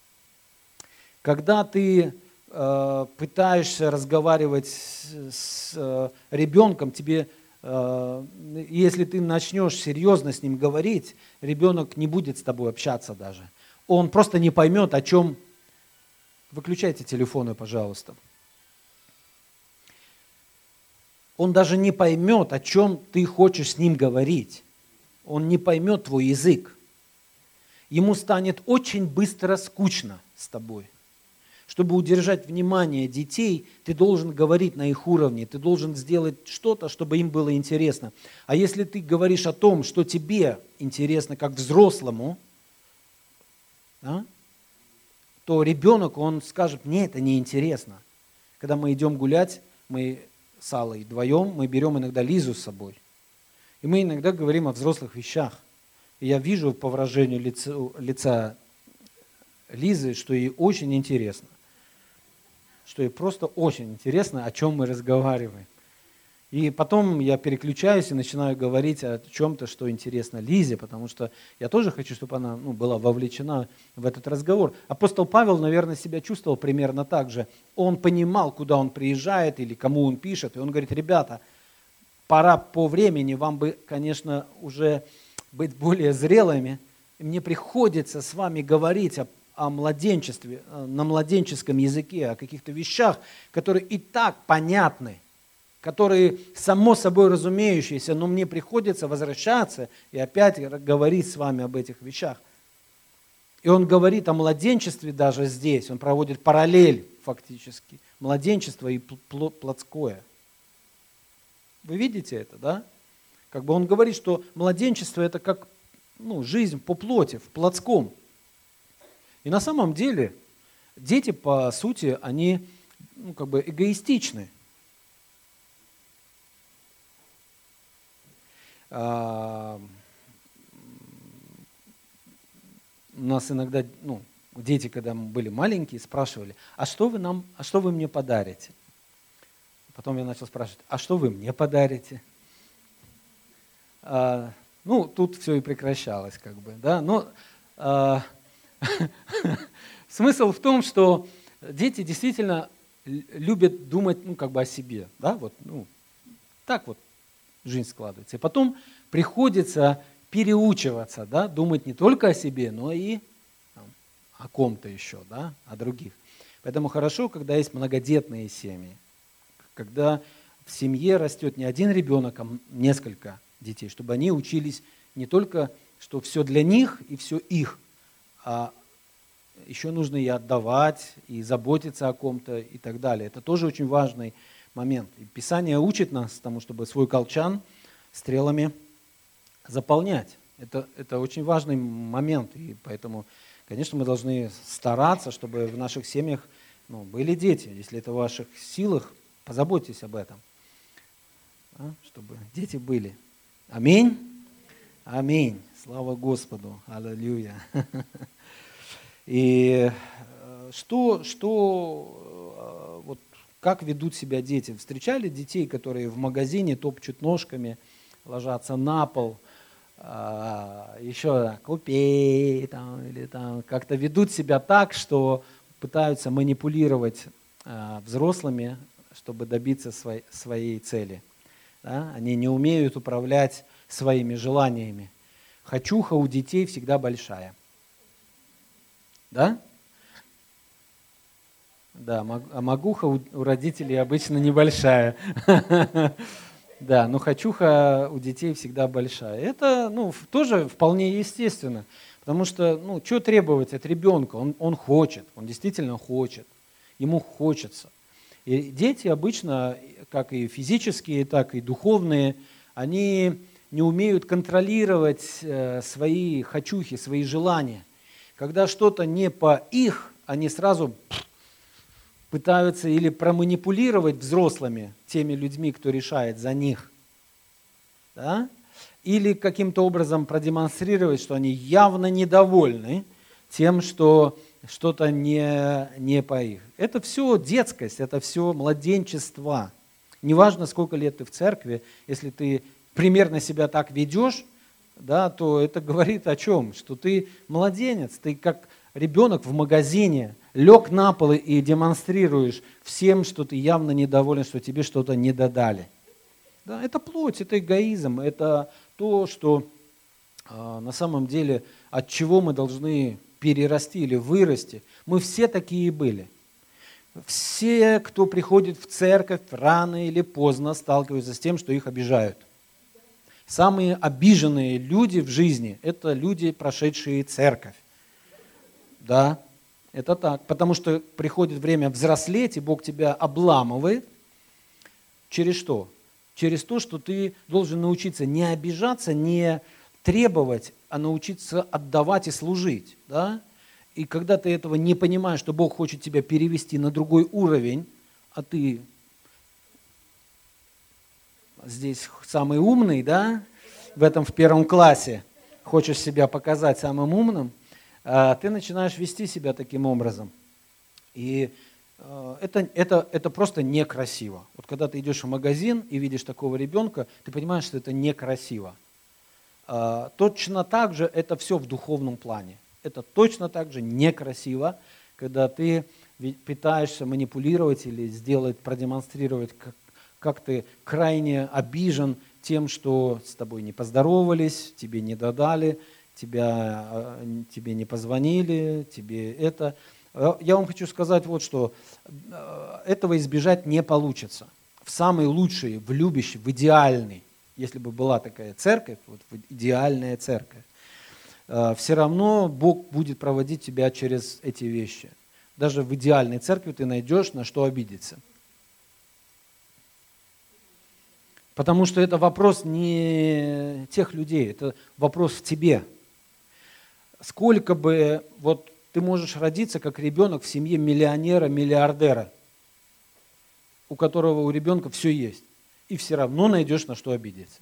Когда ты э, пытаешься разговаривать с, с э, ребенком, тебе, э, если ты начнешь серьезно с ним говорить, ребенок не будет с тобой общаться даже. Он просто не поймет, о чем... Выключайте телефоны, пожалуйста. Он даже не поймет, о чем ты хочешь с ним говорить. Он не поймет твой язык. Ему станет очень быстро скучно с тобой. Чтобы удержать внимание детей, ты должен говорить на их уровне, ты должен сделать что-то, чтобы им было интересно. А если ты говоришь о том, что тебе интересно как взрослому, да, то ребенок, он скажет: мне это не интересно. Когда мы идем гулять, мы с Аллой вдвоем, мы берем иногда Лизу с собой. И мы иногда говорим о взрослых вещах. И я вижу по выражению лица, лица Лизы, что ей очень интересно. Что ей просто очень интересно, о чем мы разговариваем. И потом я переключаюсь и начинаю говорить о чем-то, что интересно Лизе, потому что я тоже хочу, чтобы она ну, была вовлечена в этот разговор. Апостол Павел, наверное, себя чувствовал примерно так же. Он понимал, куда он приезжает или кому он пишет, и он говорит: ребята, пора по времени, вам бы, конечно, уже быть более зрелыми. И мне приходится с вами говорить о, о младенчестве, на младенческом языке, о каких-то вещах, которые и так понятны, которые само собой разумеющиеся, но мне приходится возвращаться и опять говорить с вами об этих вещах. И он говорит о младенчестве даже здесь, он проводит параллель фактически, младенчество и плотское. Вы видите это, да? Как бы он говорит, что младенчество это как ну, жизнь по плоти, в плотском. И на самом деле дети, по сути, они ну, как бы эгоистичны. А, у нас иногда, ну, дети, когда мы были маленькие, спрашивали: а что вы нам, а что вы мне подарите? Потом я начал спрашивать: а что вы мне подарите? А, ну, тут все и прекращалось, как бы, да. Но а, смысл в том, что дети действительно любят думать, ну, как бы о себе, да, вот, ну, так вот. Жизнь складывается. И потом приходится переучиваться, да, думать не только о себе, но и там, о ком-то еще, да, о других. Поэтому хорошо, когда есть многодетные семьи, когда в семье растет не один ребенок, а несколько детей, чтобы они учились не только, что все для них и все их, а еще нужно и отдавать, и заботиться о ком-то и так далее. Это тоже очень важный момент. И Писание учит нас тому, чтобы свой колчан стрелами заполнять. Это, это очень важный момент. И поэтому, конечно, мы должны стараться, чтобы в наших семьях ну, были дети. Если это в ваших силах, позаботьтесь об этом. Да? Чтобы дети были. Аминь. Аминь. Слава Господу. Аллилуйя. И что, что вот как ведут себя дети? Встречали детей, которые в магазине топчут ножками, ложатся на пол, еще купи, там, или там, как-то ведут себя так, что пытаются манипулировать взрослыми, чтобы добиться своей, своей цели. Да? Они не умеют управлять своими желаниями. Хочуха у детей всегда большая. Да? Да, а могуха у родителей обычно небольшая. Да, но хочуха у детей всегда большая. Это ну, тоже вполне естественно, потому что ну, что требовать от ребенка? Он, он хочет, он действительно хочет, ему хочется. И дети обычно, как и физические, так и духовные, они не умеют контролировать свои хочухи, свои желания. Когда что-то не по их, они сразу пытаются или проманипулировать взрослыми, теми людьми, кто решает за них, да? Или каким-то образом продемонстрировать, что они явно недовольны тем, что что-то не, не по их. Это все детскость, это все младенчество. Неважно, сколько лет ты в церкви, если ты примерно себя так ведешь, да, то это говорит о чем? Что ты младенец, ты как ребенок в магазине, лег на пол и демонстрируешь всем, что ты явно недоволен, что тебе что-то не додали. Да, это плоть, это эгоизм, это то, что э, на самом деле от чего мы должны перерасти или вырасти. Мы все такие были. Все, кто приходит в церковь, рано или поздно сталкиваются с тем, что их обижают. Самые обиженные люди в жизни – это люди, прошедшие церковь. Да, это так. Потому что приходит время взрослеть, и Бог тебя обламывает. Через что? Через то, что ты должен научиться не обижаться, не требовать, а научиться отдавать и служить. Да? И когда ты этого не понимаешь, что Бог хочет тебя перевести на другой уровень, а ты здесь самый умный, да, в этом в первом классе, хочешь себя показать самым умным, ты начинаешь вести себя таким образом. И это, это, это просто некрасиво. Вот когда ты идешь в магазин и видишь такого ребенка, ты понимаешь, что это некрасиво. Точно так же это все в духовном плане. Это точно так же некрасиво, когда ты пытаешься манипулировать или сделать, продемонстрировать, как, как ты крайне обижен тем, что с тобой не поздоровались, тебе не додали, тебя, тебе не позвонили, тебе это. Я вам хочу сказать вот что. Этого избежать не получится. В самый лучший, в любящий, в идеальный, если бы была такая церковь, вот идеальная церковь, все равно Бог будет проводить тебя через эти вещи. Даже в идеальной церкви ты найдешь, на что обидеться. Потому что это вопрос не тех людей, это вопрос в тебе. Сколько бы, вот ты можешь родиться как ребенок в семье миллионера, миллиардера, у которого у ребенка все есть, и все равно найдешь, на что обидеться.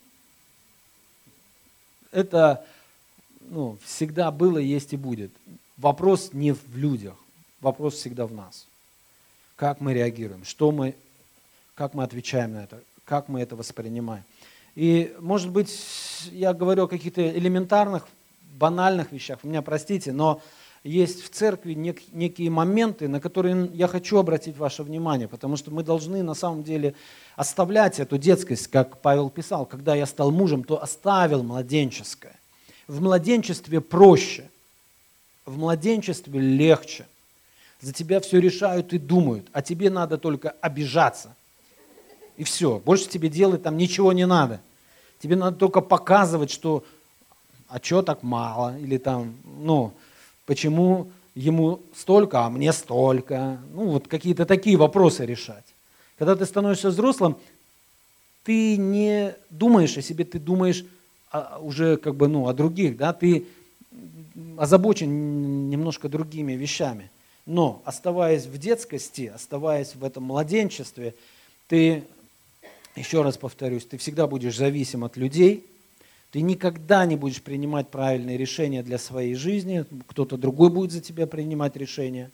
Это ну, всегда было, есть и будет. Вопрос не в людях, вопрос всегда в нас. Как мы реагируем, что мы, как мы отвечаем на это, как мы это воспринимаем. И, может быть, я говорю о каких-то элементарных, банальных вещах, вы меня простите, но есть в церкви нек- некие моменты, на которые я хочу обратить ваше внимание, потому что мы должны на самом деле оставлять эту детскость, как Павел писал, когда я стал мужем, то оставил младенческое. В младенчестве проще, в младенчестве легче. За тебя все решают и думают, а тебе надо только обижаться. И все, больше тебе делать там ничего не надо. Тебе надо только показывать, что, а что так мало, или там, ну, почему ему столько, а мне столько. Ну, вот какие-то такие вопросы решать. Когда ты становишься взрослым, ты не думаешь о себе, ты думаешь о, уже как бы, ну, о других, да, ты озабочен немножко другими вещами. Но, оставаясь в детскости, оставаясь в этом младенчестве, ты, еще раз повторюсь, ты всегда будешь зависим от людей, ты никогда не будешь принимать правильные решения для своей жизни, кто-то другой будет за тебя принимать решения,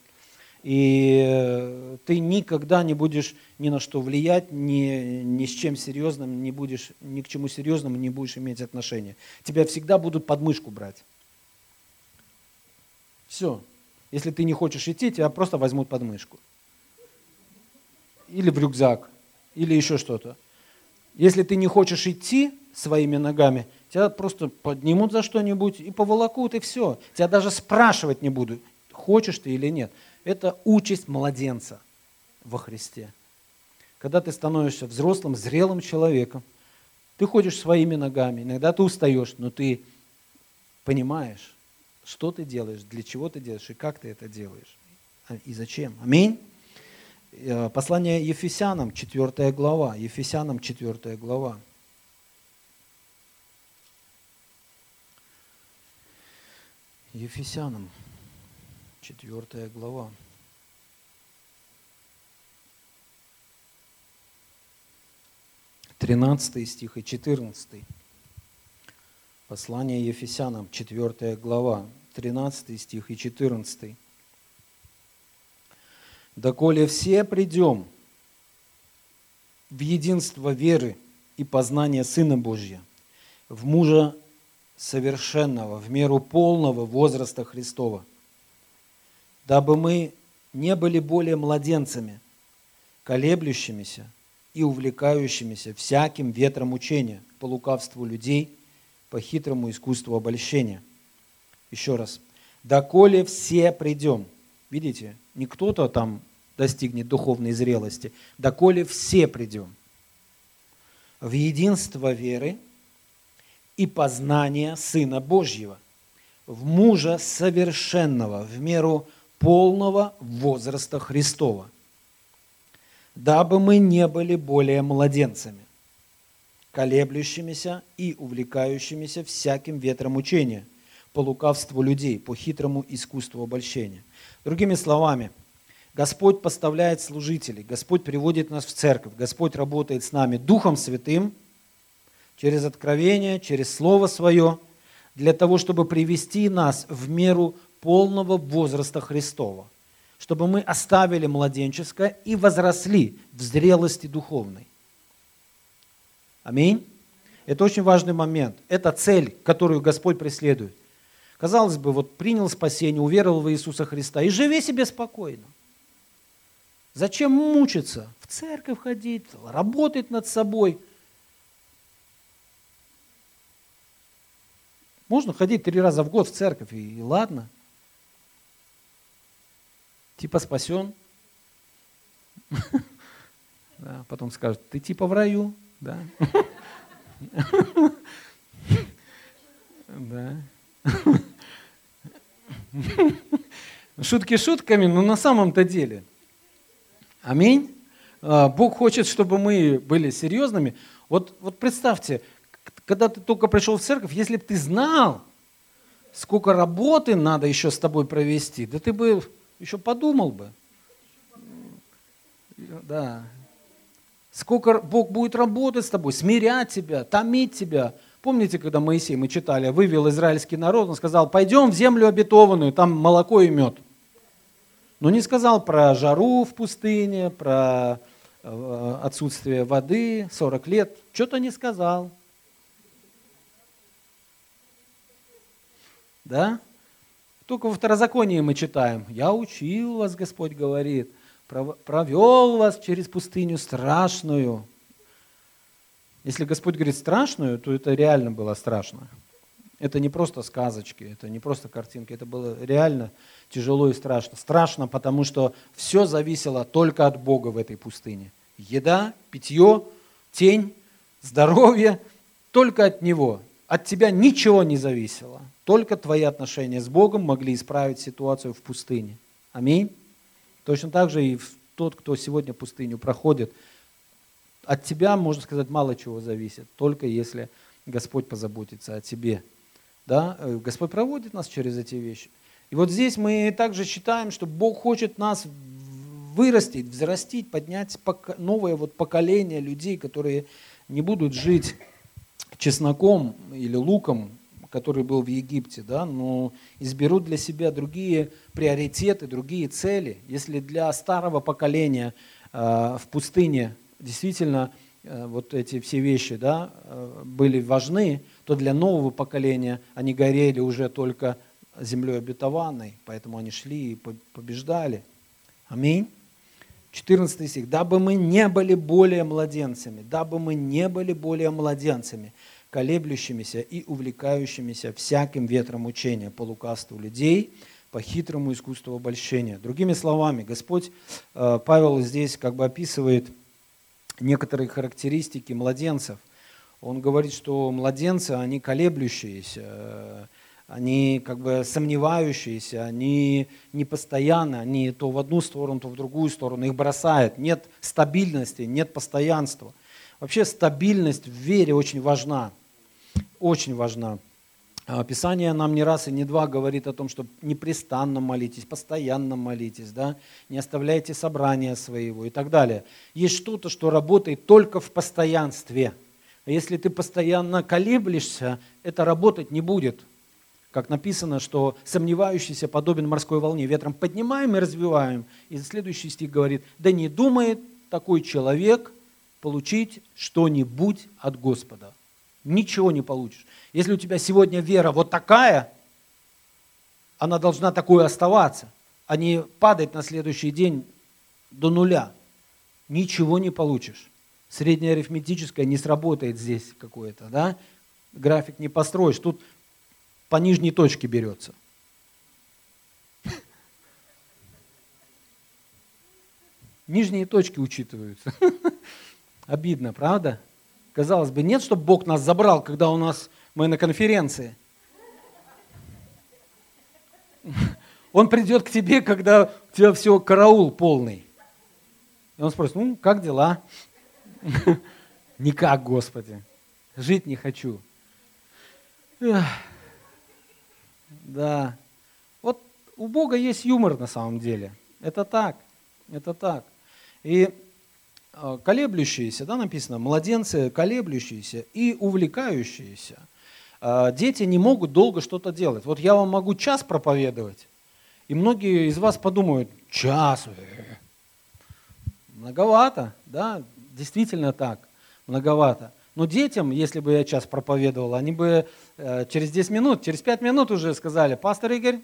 и ты никогда не будешь ни на что влиять, ни, ни с чем серьезным не будешь, ни к чему серьезному не будешь иметь отношения. Тебя всегда будут под мышку брать. Все. Если ты не хочешь идти, тебя просто возьмут под мышку. Или в рюкзак, или еще что-то. Если ты не хочешь идти своими ногами, тебя просто поднимут за что-нибудь и поволокут, и все. Тебя даже спрашивать не будут, хочешь ты или нет. Это участь младенца во Христе. Когда ты становишься взрослым, зрелым человеком, ты ходишь своими ногами, иногда ты устаешь, но ты понимаешь, что ты делаешь, для чего ты делаешь и как ты это делаешь. И зачем. Аминь. Послание Ефесянам, четвёртая глава. Ефесянам, четвёртая глава. Ефесянам, четвёртая глава. тринадцатый стих и четырнадцатый. Послание Ефесянам, четвёртая глава, тринадцатый стих и четырнадцатый. Доколе все придем в единство веры и познания Сына Божия, в мужа совершенного, в меру полного возраста Христова, дабы мы не были более младенцами, колеблющимися и увлекающимися всяким ветром учения, по лукавству людей, по хитрому искусству обольщения. Еще раз. Доколе все придем. Видите, не кто-то там достигнет духовной зрелости, доколе все придем в единство веры и познания Сына Божьего, в мужа совершенного, в меру полного возраста Христова, дабы мы не были более младенцами, колеблющимися и увлекающимися всяким ветром учения, по лукавству людей, по хитрому искусству обольщения. Другими словами, Господь поставляет служителей, Господь приводит нас в церковь, Господь работает с нами Духом Святым, через откровение, через Слово Свое, для того, чтобы привести нас в меру полного возраста Христова, чтобы мы оставили младенческое и возросли в зрелости духовной. Аминь. Это очень важный момент. Это цель, которую Господь преследует. Казалось бы, вот принял спасение, уверовал в Иисуса Христа и живи себе спокойно. Зачем мучиться? В церковь ходить, работать над собой. Можно ходить три раза в год в церковь, и, и ладно. Типа спасен. Да, потом скажут, ты типа в раю. Да. Да. Шутки шутками, но на самом-то деле. Аминь. Бог хочет, чтобы мы были серьезными. Вот, вот представьте, когда ты только пришел в церковь, если бы ты знал, сколько работы надо еще с тобой провести, да ты бы еще подумал бы. Да. Сколько Бог будет работать с тобой, смирять тебя, томить тебя. Помните, когда Моисей, мы читали, вывел израильский народ, он сказал, пойдем в землю обетованную, там молоко и мед. Но не сказал про жару в пустыне, про отсутствие воды, сорок лет. Что-то не сказал. Да? Только во Второзаконии мы читаем. Я учил вас, Господь говорит, провел вас через пустыню страшную. Если Господь говорит страшную, то это реально было страшно. Это не просто сказочки, это не просто картинки, это было реально тяжело и страшно. Страшно, потому что все зависело только от Бога в этой пустыне. Еда, питье, тень, здоровье, только от Него. От тебя ничего не зависело. Только твои отношения с Богом могли исправить ситуацию в пустыне. Аминь. Точно так же и тот, кто сегодня пустыню проходит, от тебя, можно сказать, мало чего зависит, только если Господь позаботится о тебе. Да? Господь проводит нас через эти вещи. И вот здесь мы также считаем, что Бог хочет нас вырастить, взрастить, поднять новое вот поколение людей, которые не будут жить чесноком или луком, который был в Египте, да, но изберут для себя другие приоритеты, другие цели. Если для старого поколения э, в пустыне действительно э, вот эти все вещи, да, э, были важны, то для нового поколения они горели уже только землей обетованной, поэтому они шли и побеждали. Аминь. четырнадцатый стих. «Дабы мы не были более младенцами, дабы мы не были более младенцами, колеблющимися и увлекающимися всяким ветром учения, по лукавству людей, по хитрому искусству обольщения». Другими словами, Господь, Павел здесь как бы описывает некоторые характеристики младенцев. Он говорит, что младенцы, они колеблющиеся, они как бы сомневающиеся, они непостоянны, они то в одну сторону, то в другую сторону, их бросает, нет стабильности, нет постоянства. Вообще стабильность в вере очень важна. Очень важна. Писание нам не раз и не два говорит о том, что непрестанно молитесь, постоянно молитесь, да? Не оставляйте собрания своего и так далее. Есть что-то, что работает только в постоянстве. А если ты постоянно колеблешься, это работать не будет. Как написано, что сомневающийся подобен морской волне, ветром поднимаем и развиваем. И следующий стих говорит, да не думает такой человек получить что-нибудь от Господа. Ничего не получишь. Если у тебя сегодня вера вот такая, она должна такой оставаться, а не падать на следующий день до нуля. Ничего не получишь. Среднее арифметическое не сработает здесь какое-то, да? График не построишь. Тут по нижней точке берется. Нижние точки учитываются. Обидно, правда? Казалось бы, нет, чтобы Бог нас забрал, когда у нас мы на конференции. Он придет к тебе, когда у тебя все караул полный. И он спросит, ну, как дела? Никак, Господи. Жить не хочу. Да. Вот у Бога есть юмор на самом деле. Это так. Это так. И колеблющиеся, да, написано, младенцы колеблющиеся и увлекающиеся. Дети не могут долго что-то делать. Вот я вам могу час проповедовать, и многие из вас подумают, час, многовато, да, действительно так, многовато. Но детям, если бы я час проповедовал, они бы э, через десять минут, через пять минут уже сказали, пастор Игорь,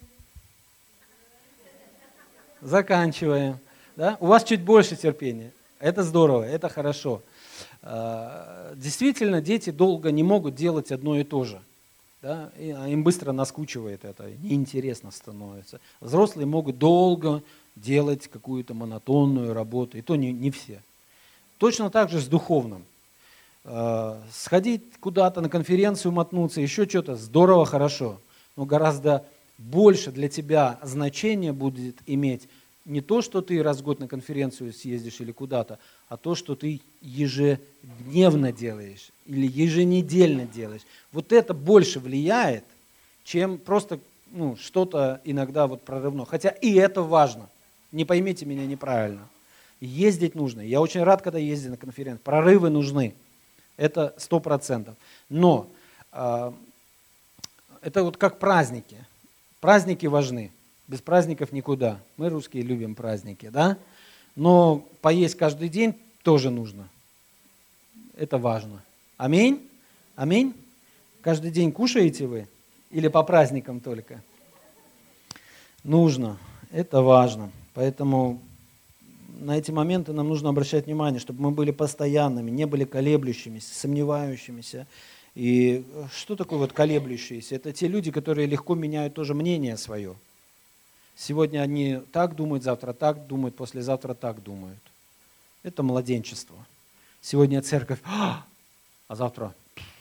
заканчиваем. Да? У вас чуть больше терпения. Это здорово, это хорошо. Э, действительно, дети долго не могут делать одно и то же. Да? И им быстро наскучивает это, неинтересно становится. Взрослые могут долго делать какую-то монотонную работу, и то не, не все. Точно так же с духовным. Сходить куда-то на конференцию, мотнуться, еще что-то, здорово, хорошо. Но гораздо больше для тебя значение будет иметь не то, что ты раз в год на конференцию съездишь или куда-то, а то, что ты ежедневно делаешь или еженедельно делаешь. Вот это больше влияет, чем просто ну, что-то иногда вот прорывное. Хотя и это важно. Не поймите меня неправильно. Ездить нужно. Я очень рад, когда ездить на конференции. Прорывы нужны. Это сто процентов. Но э, это вот как праздники. Праздники важны. Без праздников никуда. Мы, русские, любим праздники, да? Но поесть каждый день тоже нужно. Это важно. Аминь? Аминь? Каждый день кушаете вы? Или по праздникам только? Нужно. Это важно. Поэтому на эти моменты нам нужно обращать внимание, чтобы мы были постоянными, не были колеблющимися, сомневающимися. И что такое вот колеблющиеся? Это те люди, которые легко меняют тоже мнение свое. Сегодня они так думают, завтра так думают, послезавтра так думают. Это младенчество. Сегодня церковь, а завтра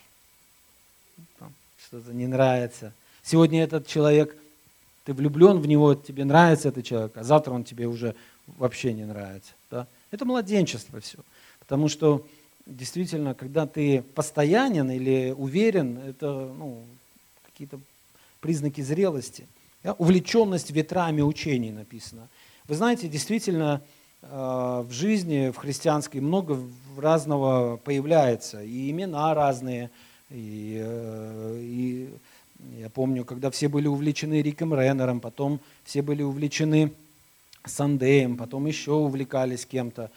что-то не нравится. Сегодня этот человек, ты влюблен в него, тебе нравится этот человек, а завтра он тебе уже вообще не нравится. Да? Это младенчество все. Потому что действительно, когда ты постоянен или уверен, это ну, какие-то признаки зрелости. Да? Увлеченность ветрами учений написано. Вы знаете, действительно, в жизни, в христианской много разного появляется. И имена разные. И, и я помню, когда все были увлечены Риком Реннером, потом все были увлечены Сандеем, потом еще увлекались кем-то.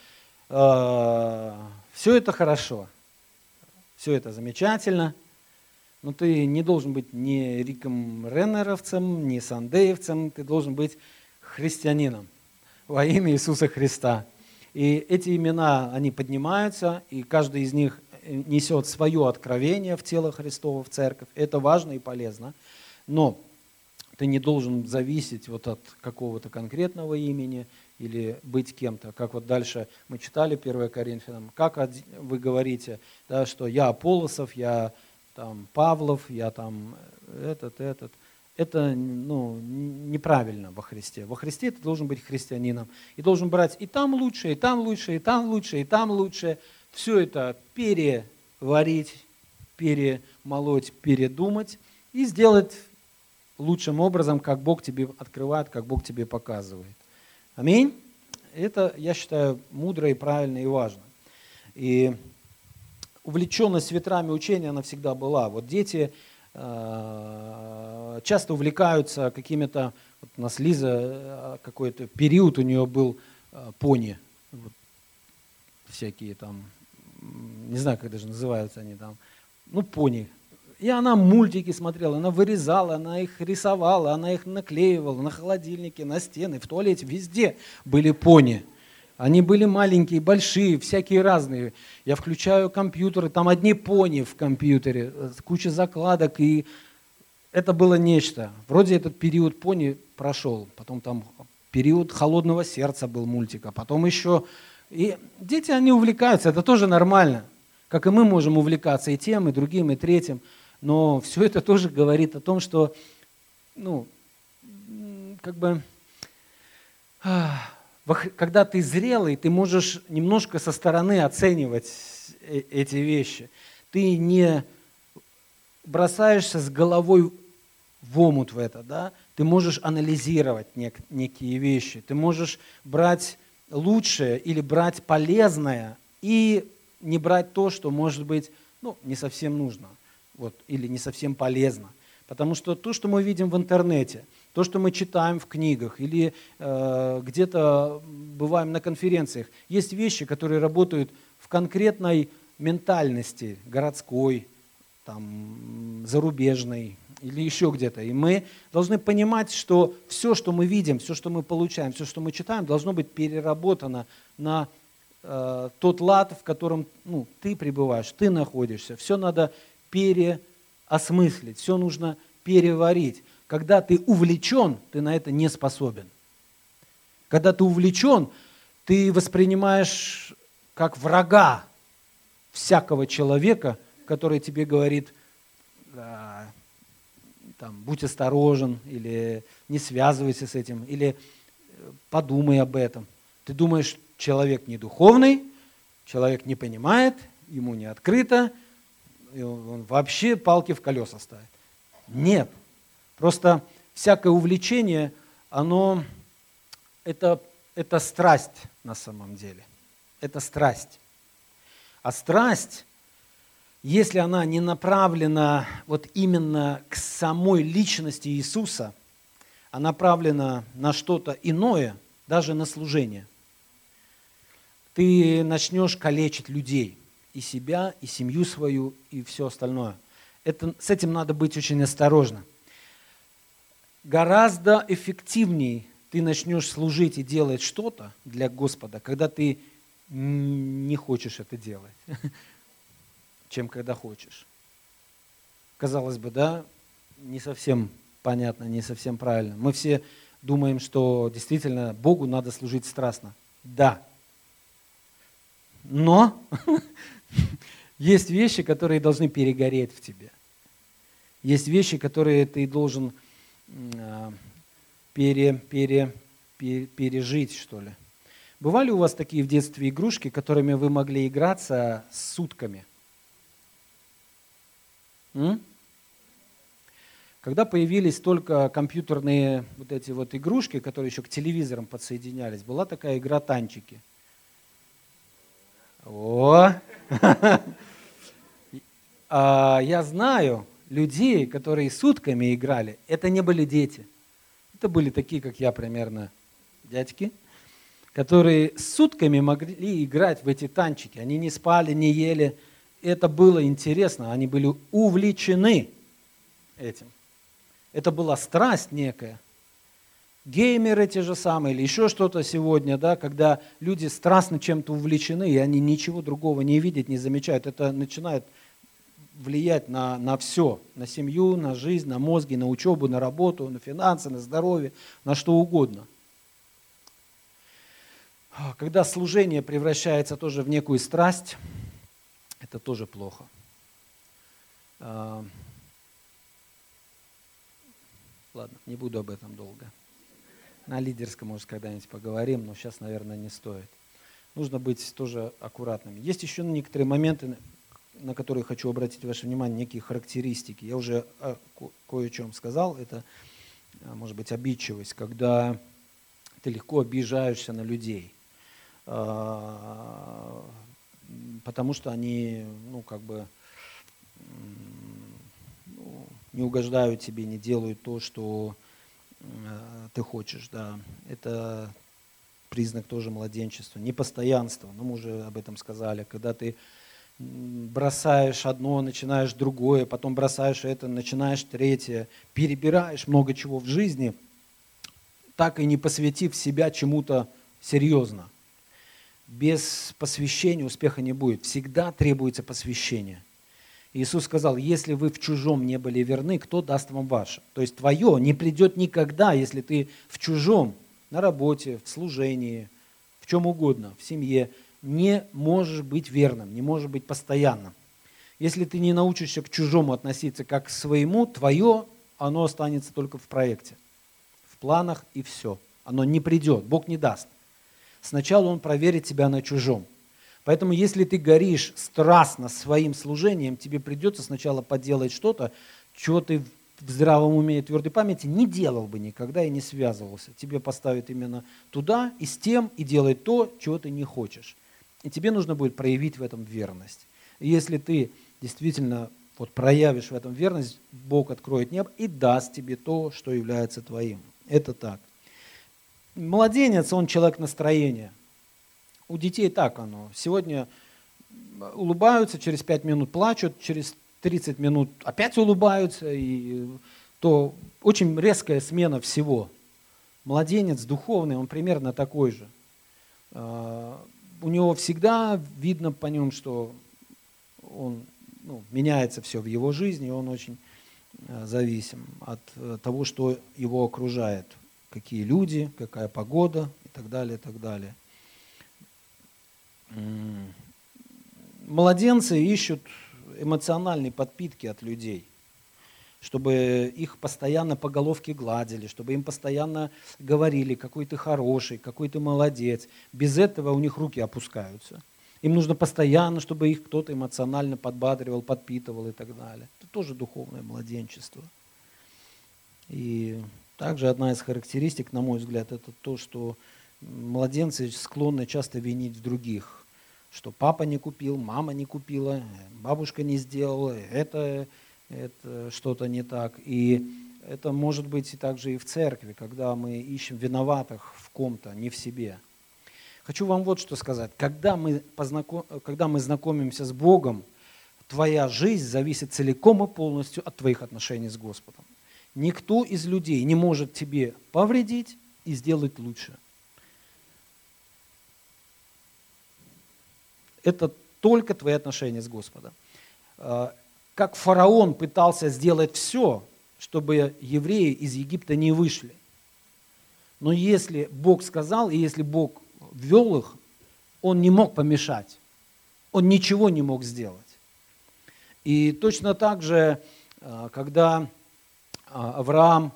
Все это хорошо, все это замечательно, но ты не должен быть ни Риком Реннеровцем, ни Сандеевцем, ты должен быть христианином во имя Иисуса Христа. И эти имена, они поднимаются, и каждый из них несет свое откровение в тело Христово, в церковь. Это важно и полезно, но ты не должен зависеть вот от какого-то конкретного имени или быть кем-то. Как вот дальше мы читали первое Коринфянам, как вы говорите, да, что я Аполлосов, я там Павлов, я там этот, этот. Это ну, неправильно во Христе. Во Христе ты должен быть христианином. И должен брать и там лучше, и там лучше, и там лучше, и там лучше. Все это переварить, перемолоть, передумать и сделать лучшим образом, как Бог тебе открывает, как Бог тебе показывает. Аминь. Это, я считаю, мудро и правильно и важно. И увлеченность ветрами учения, она всегда была. Вот дети, часто увлекаются какими-то, вот у нас Лиза, какой-то период у нее был пони, вот, всякие там, не знаю, как даже называются они там, ну, пони. И она мультики смотрела, она вырезала, она их рисовала, она их наклеивала на холодильнике, на стены, в туалете, везде были пони. Они были маленькие, большие, всякие разные. Я включаю компьютер, там одни пони в компьютере, куча закладок, и это было нечто. Вроде этот период пони прошел, потом там период холодного сердца был мультик, а потом еще... И дети, они увлекаются, это тоже нормально. Как и мы можем увлекаться и тем, и другим, и третьим. Но все это тоже говорит о том, что, ну, как бы, когда ты зрелый, ты можешь немножко со стороны оценивать эти вещи. Ты не бросаешься с головой в омут в это, да? Ты можешь анализировать нек- некие вещи, ты можешь брать лучшее или брать полезное и не брать то, что может быть, ну, не совсем нужно. Вот, или не совсем полезно. Потому что то, что мы видим в интернете, то, что мы читаем в книгах или э, где-то бываем на конференциях, есть вещи, которые работают в конкретной ментальности городской, там, зарубежной или еще где-то. И мы должны понимать, что все, что мы видим, все, что мы получаем, все, что мы читаем, должно быть переработано на э, тот лад, в котором, ну, ты пребываешь, ты находишься. Все надо переосмыслить, все нужно переварить. Когда ты увлечен, ты на это не способен. Когда ты увлечен, ты воспринимаешь как врага всякого человека, который тебе говорит, а, там, будь осторожен, или не связывайся с этим, или подумай об этом. Ты думаешь, человек не духовный, человек не понимает, ему не открыто, он вообще палки в колеса ставит. Нет. Просто всякое увлечение, оно, это, это страсть на самом деле. Это страсть. А страсть, если она не направлена вот именно к самой личности Иисуса, а направлена на что-то иное, даже на служение, ты начнешь калечить людей. И себя, и семью свою, и все остальное. Это, с этим надо быть очень осторожным. Гораздо эффективнее ты начнешь служить и делать что-то для Господа, когда ты не хочешь это делать, чем когда хочешь. Казалось бы, да, не совсем понятно, не совсем правильно. Мы все думаем, что действительно Богу надо служить страстно. Да. Но есть вещи, которые должны перегореть в тебе. Есть вещи, которые ты должен пере, пере, пере, пережить, что ли. Бывали у вас такие в детстве игрушки, которыми вы могли играться сутками? М? Когда появились только компьютерные вот эти вот игрушки, которые еще к телевизорам подсоединялись, была такая игра «Танчики». О! Я знаю людей, которые сутками играли. Это не были дети. Это были такие, как я, примерно, дядьки, которые сутками могли играть в эти танчики. Они не спали, не ели. Это было интересно. Они были увлечены этим. Это была страсть некая. Геймеры те же самые или еще что-то сегодня, да, когда люди страстно чем-то увлечены, и они ничего другого не видят, не замечают. Это начинает влиять на, на все, на семью, на жизнь, на мозги, на учебу, на работу, на финансы, на здоровье, на что угодно. Когда служение превращается тоже в некую страсть, это тоже плохо. Ладно, не буду об этом долго. На лидерском, может, когда-нибудь поговорим, но сейчас, наверное, не стоит. Нужно быть тоже аккуратными. Есть еще некоторые моменты, на которые хочу обратить ваше внимание, некие характеристики. Я уже кое о чем сказал. Это, может быть, обидчивость, когда ты легко обижаешься на людей, потому что они, ну, как бы, ну, не угождают тебе, не делают то, что э, ты хочешь. Да. Это признак тоже младенчества. Непостоянство, ну мы уже об этом сказали, когда ты бросаешь одно, начинаешь другое, потом бросаешь это, начинаешь третье, перебираешь много чего в жизни, так и не посвятив себя чему-то серьезно. Без посвящения успеха не будет. Всегда требуется посвящение. Иисус сказал, если вы в чужом не были верны, кто даст вам ваше? То есть твое не придет никогда, если ты в чужом, на работе, в служении, в чем угодно, в семье, не можешь быть верным, не можешь быть постоянным. Если ты не научишься к чужому относиться как к своему, твое, оно останется только в проекте, в планах и все. Оно не придет, Бог не даст. Сначала Он проверит тебя на чужом. Поэтому если ты горишь страстно своим служением, тебе придется сначала поделать что-то, чего ты в здравом уме и твердой памяти не делал бы никогда и не связывался. Тебе поставят именно туда и с тем, и делай то, чего ты не хочешь. И тебе нужно будет проявить в этом верность. И если ты действительно вот проявишь в этом верность, Бог откроет небо и даст тебе то, что является твоим. Это так. Младенец, он человек настроения. У детей так оно. Сегодня улыбаются, через пять минут плачут, через тридцать минут опять улыбаются. И то очень резкая смена всего. Младенец духовный, он примерно такой же. У него всегда видно по нему, что он, ну, меняется все в его жизни, и он очень зависим от того, что его окружает. Какие люди, какая погода и так далее, и так далее. Младенцы ищут эмоциональной подпитки от людей, чтобы их постоянно по головке гладили, чтобы им постоянно говорили, какой ты хороший, какой ты молодец. Без этого у них руки опускаются. Им нужно постоянно, чтобы их кто-то эмоционально подбадривал, подпитывал и так далее. Это тоже духовное младенчество. И также одна из характеристик, на мой взгляд, это то, что младенцы склонны часто винить в других. Что папа не купил, мама не купила, бабушка не сделала, это, это что-то не так. И это может быть и также и в церкви, когда мы ищем виноватых в ком-то, не в себе. Хочу вам вот что сказать. Когда мы, познаком... когда мы знакомимся с Богом, твоя жизнь зависит целиком и полностью от твоих отношений с Господом. Никто из людей не может тебе повредить и сделать лучше. Это только твои отношения с Господом. Как фараон пытался сделать все, чтобы евреи из Египта не вышли. Но если Бог сказал, и если Бог ввел их, он не мог помешать. Он ничего не мог сделать. И точно так же, когда Авраам,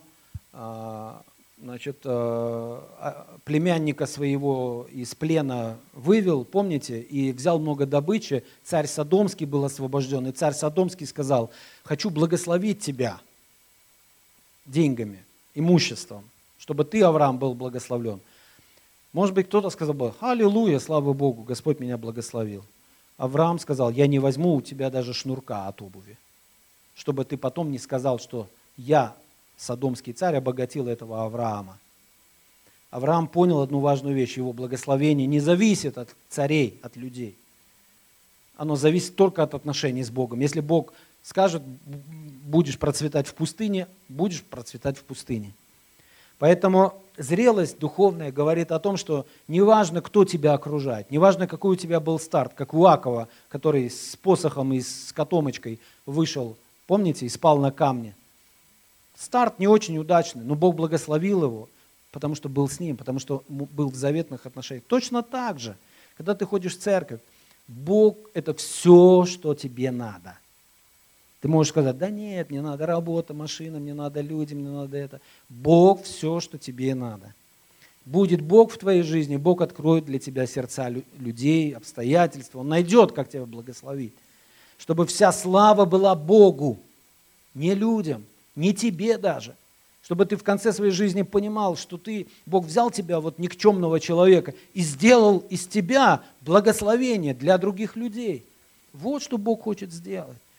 значит, племянника своего из плена вывел, помните, и взял много добычи, царь Содомский был освобожден, и царь Содомский сказал: хочу благословить тебя деньгами, имуществом, чтобы ты, Авраам, был благословлен. Может быть, кто-то сказал бы: аллилуйя, слава Богу, Господь меня благословил. Авраам сказал: я не возьму у тебя даже шнурка от обуви, чтобы ты потом не сказал, что я, содомский царь, обогатил этого Авраама. Авраам понял одну важную вещь: его благословение не зависит от царей, от людей. Оно зависит только от отношений с Богом. Если Бог скажет: будешь процветать в пустыне, будешь процветать в пустыне. Поэтому зрелость духовная говорит о том, что неважно, кто тебя окружает, неважно, какой у тебя был старт, как у Иакова, который с посохом и с котомочкой вышел, помните, и спал на камне. Старт не очень удачный, но Бог благословил его, потому что был с ним, потому что был в заветных отношениях. Точно так же, когда ты ходишь в церковь, Бог – это все, что тебе надо. Ты можешь сказать: да нет, мне надо работа, машина, мне надо люди, мне надо это. Бог – все, что тебе надо. Будет Бог в твоей жизни, Бог откроет для тебя сердца людей, обстоятельства. Он найдет, как тебя благословить. Чтобы вся слава была Богу, не людям, не тебе даже. Чтобы ты в конце своей жизни понимал, что ты, Бог взял тебя, вот никчемного человека, и сделал из тебя благословение для других людей. Вот что Бог хочет сделать.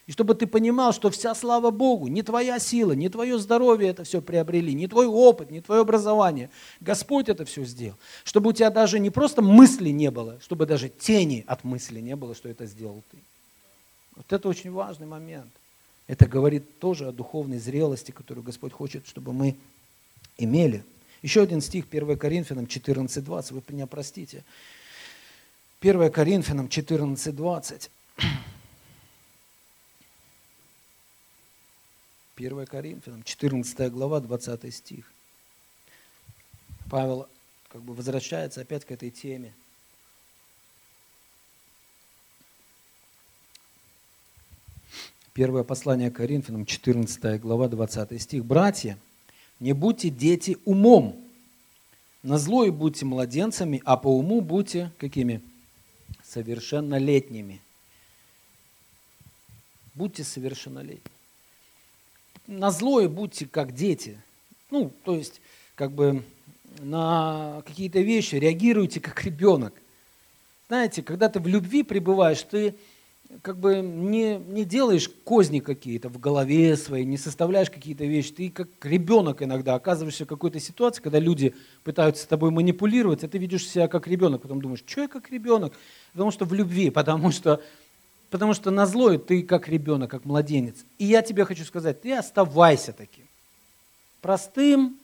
И чтобы ты понимал, что вся слава Богу, не твоя сила, не твое здоровье это все приобрели, не твой опыт, не твое образование. Господь это все сделал. Чтобы у тебя даже не просто мысли не было, чтобы даже тени от мысли не было, что это сделал ты. Вот это очень важный момент. Это говорит тоже о духовной зрелости, которую Господь хочет, чтобы мы имели. Еще один стих, первое Коринфянам четырнадцать двадцать, вы меня простите. первое Коринфянам четырнадцать двадцать. первое Коринфянам, четырнадцатая глава, двадцатый стих. Павел как бы возвращается опять к этой теме. Первое послание Коринфянам, четырнадцатая глава, двадцатый стих. «Братья, не будьте дети умом, на злое будьте младенцами, а по уму будьте какими? Совершеннолетними». Будьте совершеннолетними. На злое будьте как дети. Ну, то есть, как бы на какие-то вещи реагируйте как ребенок. Знаете, когда ты в любви пребываешь, ты как бы не, не делаешь козни какие-то в голове своей, не составляешь какие-то вещи. Ты как ребенок иногда оказываешься в какой-то ситуации, когда люди пытаются с тобой манипулировать, а ты ведешь себя как ребенок. Потом думаешь, что я как ребенок? Потому что в любви, потому что, потому что на злое ты как ребенок, как младенец. И я тебе хочу сказать, ты оставайся таким. Простым,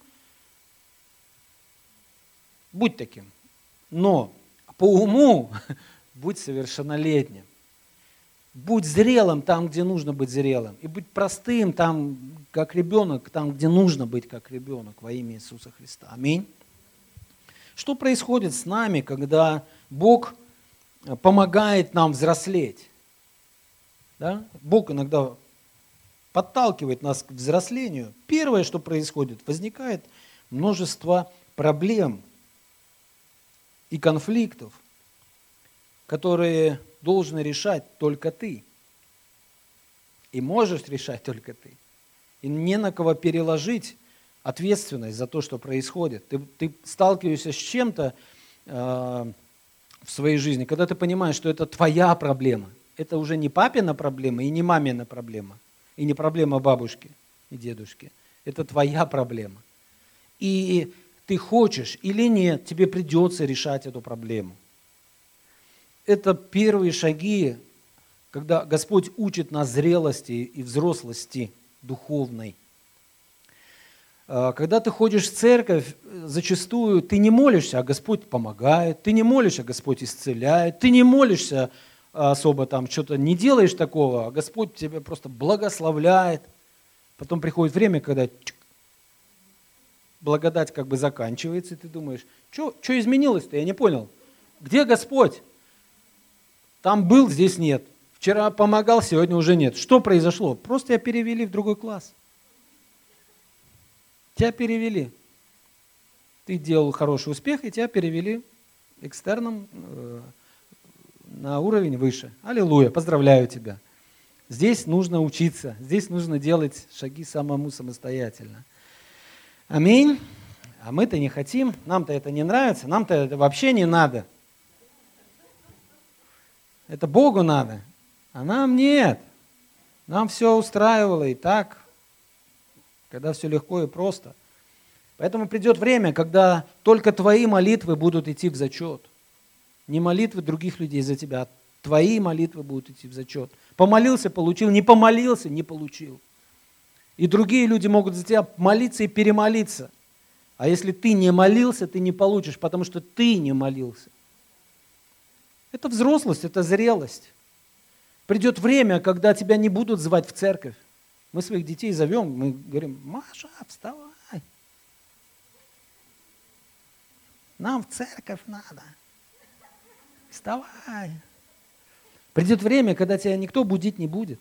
будь таким. Но по уму будь совершеннолетним. Будь зрелым там, где нужно быть зрелым. И будь простым там, как ребенок, там, где нужно быть как ребенок во имя Иисуса Христа. Аминь. Что происходит с нами, когда Бог помогает нам взрослеть? Да? Бог иногда подталкивает нас к взрослению. Первое, что происходит, возникает множество проблем и конфликтов, которые должен решать только ты. И можешь решать только ты. И не на кого переложить ответственность за то, что происходит. Ты, ты сталкиваешься с чем-то э, в своей жизни, когда ты понимаешь, что это твоя проблема. Это уже не папина проблема и не мамина проблема. И не проблема бабушки и дедушки. Это твоя проблема. И ты хочешь или нет, тебе придется решать эту проблему. Это первые шаги, когда Господь учит нас зрелости и взрослости духовной. Когда ты ходишь в церковь, зачастую ты не молишься, а Господь помогает, ты не молишься, а Господь исцеляет, ты не молишься особо там, что-то не делаешь такого, а Господь тебя просто благословляет. Потом приходит время, когда благодать как бы заканчивается, и ты думаешь, что изменилось-то, я не понял, где Господь? Там был, здесь нет. Вчера помогал, сегодня уже нет. Что произошло? Просто тебя перевели в другой класс. Тебя перевели. Ты делал хороший успех, и тебя перевели экстерном э, на уровень выше. Аллилуйя, поздравляю тебя. Здесь нужно учиться, здесь нужно делать шаги самому самостоятельно. Аминь. А мы-то не хотим, нам-то это не нравится, нам-то это вообще не надо. Это Богу надо, а нам нет. Нам все устраивало и так, когда все легко и просто. Поэтому придет время, когда только твои молитвы будут идти в зачет. Не молитвы других людей за тебя, а твои молитвы будут идти в зачет. Помолился – получил, не помолился – не получил. И другие люди могут за тебя молиться и перемолиться. А если ты не молился, ты не получишь, потому что ты не молился. Это взрослость, это зрелость. Придет время, когда тебя не будут звать в церковь. Мы своих детей зовем, мы говорим, Маша, вставай. Нам в церковь надо. Вставай. Придет время, когда тебя никто будить не будет.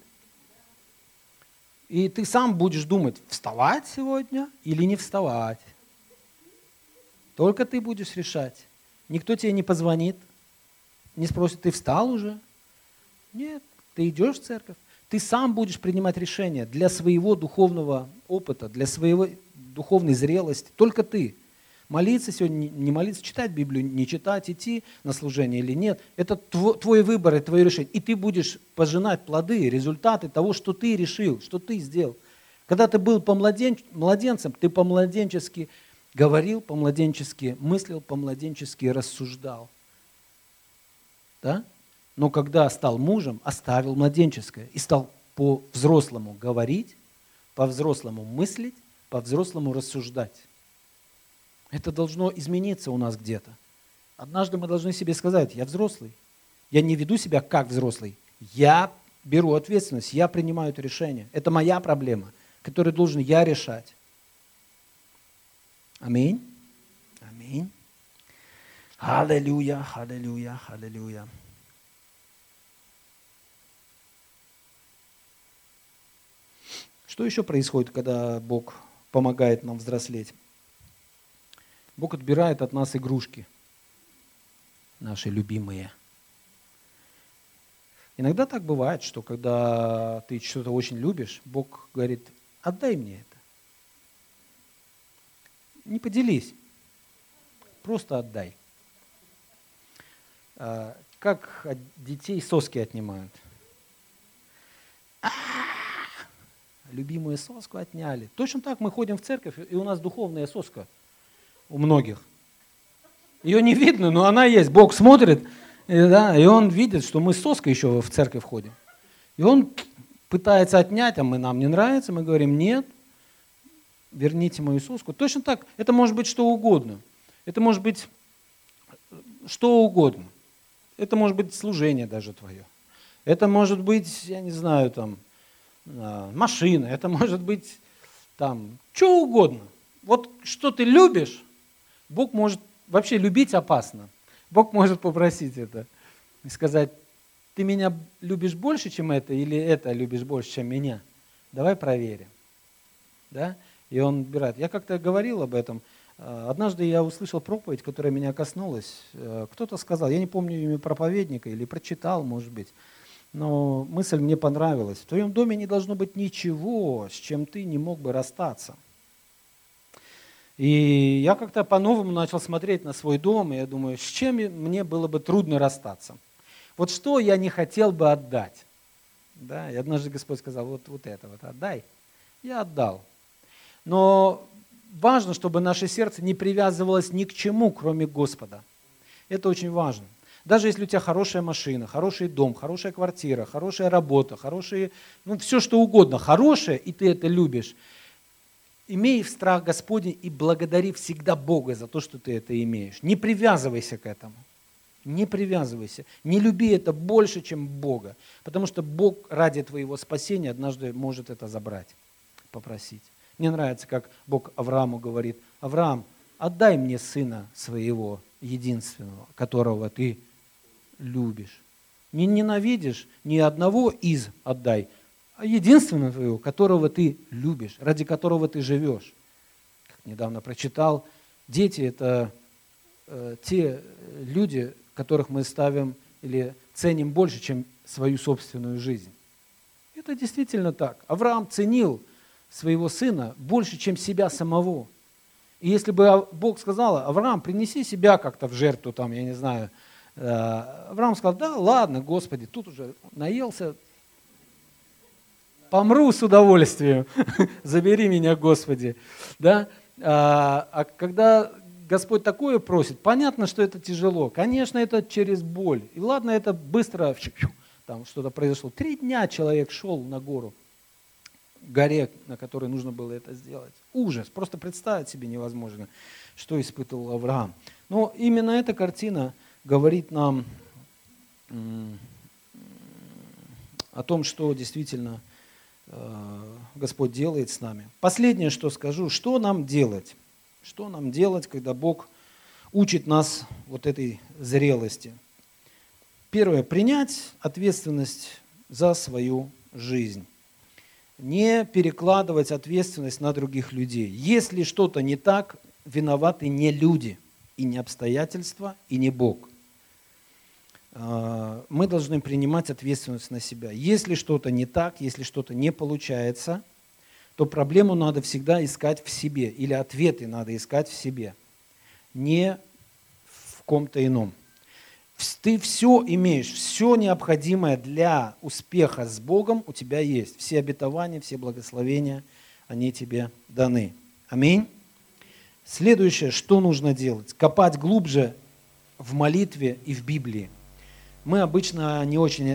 И ты сам будешь думать, вставать сегодня или не вставать. Только ты будешь решать. Никто тебе не позвонит. Не спросит, ты встал уже? Нет, ты идешь в церковь. Ты сам будешь принимать решения для своего духовного опыта, для своей духовной зрелости. Только ты. Молиться сегодня, не молиться, читать Библию, не читать, идти на служение или нет. Это твой выбор, это твое решение. И ты будешь пожинать плоды, результаты того, что ты решил, что ты сделал. Когда ты был младенцем, ты по-младенчески говорил, по-младенчески мыслил, по-младенчески рассуждал. Да? Но когда стал мужем, оставил младенческое и стал по-взрослому говорить, по-взрослому мыслить, по-взрослому рассуждать. Это должно измениться у нас где-то. Однажды мы должны себе сказать: я взрослый, я не веду себя как взрослый, я беру ответственность, я принимаю это решение. Это моя проблема, которую должен я решать. Аминь. Аминь. Аллилуйя, аллилуйя, аллилуйя. Что еще происходит, когда Бог помогает нам взрослеть? Бог отбирает от нас игрушки, наши любимые. Иногда так бывает, что когда ты что-то очень любишь, Бог говорит: отдай мне это. Не поделись, просто отдай. Как от детей соски отнимают. Любимую соску отняли. Точно так мы ходим в церковь, и у нас духовная соска у многих. Ее не видно, но она есть. Бог смотрит, и, да, и Он видит, что мы с соской еще в церковь ходим. И Он пытается отнять, а мы, нам не нравится, мы говорим: нет, верните мою соску. Точно так, это может быть что угодно. Это может быть что угодно. Это может быть служение даже твое. Это может быть, я не знаю, там, машина, это может быть там, что угодно. Вот что ты любишь, Бог может, вообще любить опасно. Бог может попросить это и сказать: ты меня любишь больше, чем это, или это любишь больше, чем меня? Давай проверим. Да? И Он отбирает. Я как-то говорил об этом. Однажды я услышал проповедь, которая меня коснулась. Кто-то сказал, я не помню имя проповедника, или прочитал, может быть, но мысль мне понравилась. В твоем доме не должно быть ничего, с чем ты не мог бы расстаться. И я как-то по-новому начал смотреть на свой дом, и я думаю, с чем мне было бы трудно расстаться. Вот что я не хотел бы отдать. Да? И однажды Господь сказал: вот, вот это вот отдай. Я отдал. Но важно, чтобы наше сердце не привязывалось ни к чему, кроме Господа. Это очень важно. Даже если у тебя хорошая машина, хороший дом, хорошая квартира, хорошая работа, хорошие, ну все что угодно, хорошее, и ты это любишь, имей страх Господень и благодари всегда Бога за то, что ты это имеешь. Не привязывайся к этому. Не привязывайся. Не люби это больше, чем Бога. Потому что Бог ради твоего спасения однажды может это забрать, попросить. Мне нравится, как Бог Аврааму говорит: Авраам, отдай мне сына своего единственного, которого ты любишь. Не ненавидишь, ни одного из отдай, а единственного твоего, которого ты любишь, ради которого ты живешь. Как недавно прочитал, дети – это э, те люди, которых мы ставим или ценим больше, чем свою собственную жизнь. Это действительно так. Авраам ценил своего сына больше, чем себя самого. И если бы Бог сказал: Авраам, принеси себя как-то в жертву, там, я не знаю, Авраам сказал: да, ладно, Господи, тут уже наелся, помру с удовольствием, забери меня, Господи. Да? А, а когда Господь такое просит, понятно, что это тяжело. Конечно, это через боль. И ладно, это быстро, там что-то произошло. Три дня человек шел на гору, горе, на которой нужно было это сделать. Ужас, просто представить себе невозможно, что испытывал Авраам. Но именно эта картина говорит нам о том, что действительно Господь делает с нами. Последнее, что скажу, что нам делать? Что нам делать, когда Бог учит нас вот этой зрелости? Первое, принять ответственность за свою жизнь. Не перекладывать ответственность на других людей. Если что-то не так, виноваты не люди, и не обстоятельства, и не Бог. Мы должны принимать ответственность на себя. Если что-то не так, если что-то не получается, то проблему надо всегда искать в себе, или ответы надо искать в себе. не в ком-то ином. Ты все имеешь, все необходимое для успеха с Богом у тебя есть. Все обетования, все благословения, они тебе даны. Аминь. Следующее, что нужно делать? Копать глубже в молитве и в Библии. Мы обычно не очень...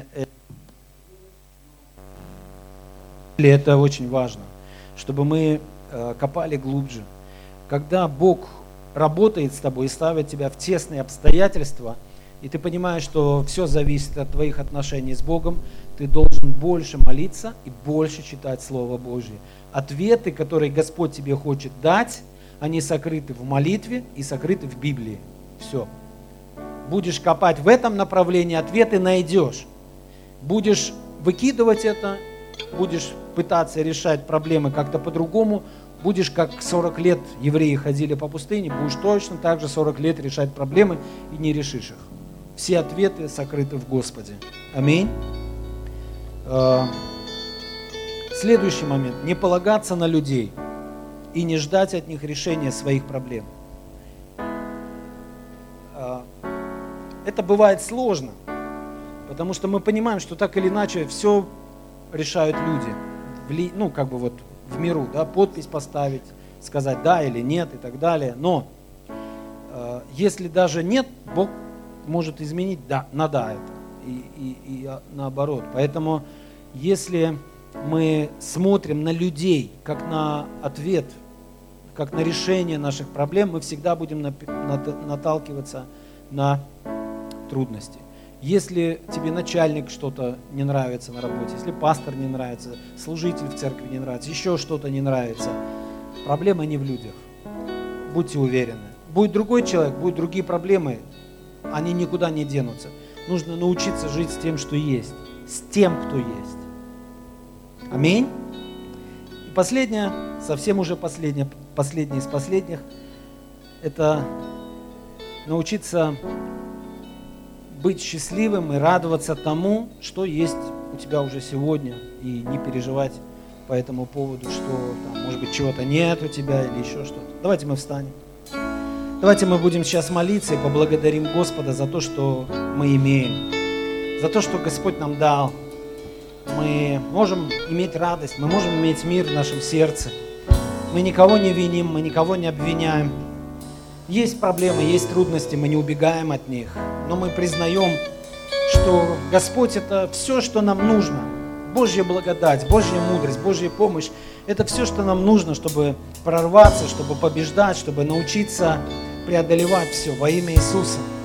Это очень важно, чтобы мы копали глубже. Когда Бог работает с тобой и ставит тебя в тесные обстоятельства, и ты понимаешь, что все зависит от твоих отношений с Богом, ты должен больше молиться и больше читать Слово Божье. Ответы, которые Господь тебе хочет дать, они сокрыты в молитве и сокрыты в Библии. Все. Будешь копать в этом направлении, ответы найдешь. Будешь выкидывать это, будешь пытаться решать проблемы как-то по-другому, будешь как сорок лет евреи ходили по пустыне, будешь точно так же сорок лет решать проблемы и не решишь их. Все ответы сокрыты в Господе. Аминь. Следующий момент. Не полагаться на людей и не ждать от них решения своих проблем. Это бывает сложно, потому что мы понимаем, что так или иначе все решают люди. Ну, как бы вот в миру, да, подпись поставить, сказать да или нет и так далее. Но э, если даже нет, Бог может изменить да, на да это и, и, и наоборот. Поэтому если мы смотрим на людей как на ответ, как на решение наших проблем, мы всегда будем наталкиваться на трудности. Если тебе начальник что-то не нравится на работе, если пастор не нравится, служитель в церкви не нравится, еще что-то не нравится, проблема не в людях. Будьте уверены. Будет другой человек, будут другие проблемы, они никуда не денутся. Нужно научиться жить с тем, что есть, с тем, кто есть. Аминь. И последнее, совсем уже последнее, последнее из последних, это научиться быть счастливым и радоваться тому, что есть у тебя уже сегодня, и не переживать по этому поводу, что там, может быть, чего-то нет у тебя или еще что-то. Давайте мы встанем. Давайте мы будем сейчас молиться и поблагодарим Господа за то, что мы имеем, за то, что Господь нам дал. Мы можем иметь радость, мы можем иметь мир в нашем сердце. Мы никого не виним, мы никого не обвиняем. Есть проблемы, есть трудности, мы не убегаем от них, но мы признаем, что Господь – это все, что нам нужно. Божья благодать, Божья мудрость, Божья помощь – это все, что нам нужно, чтобы прорваться, чтобы побеждать, чтобы научиться преодолевать все во имя Иисуса.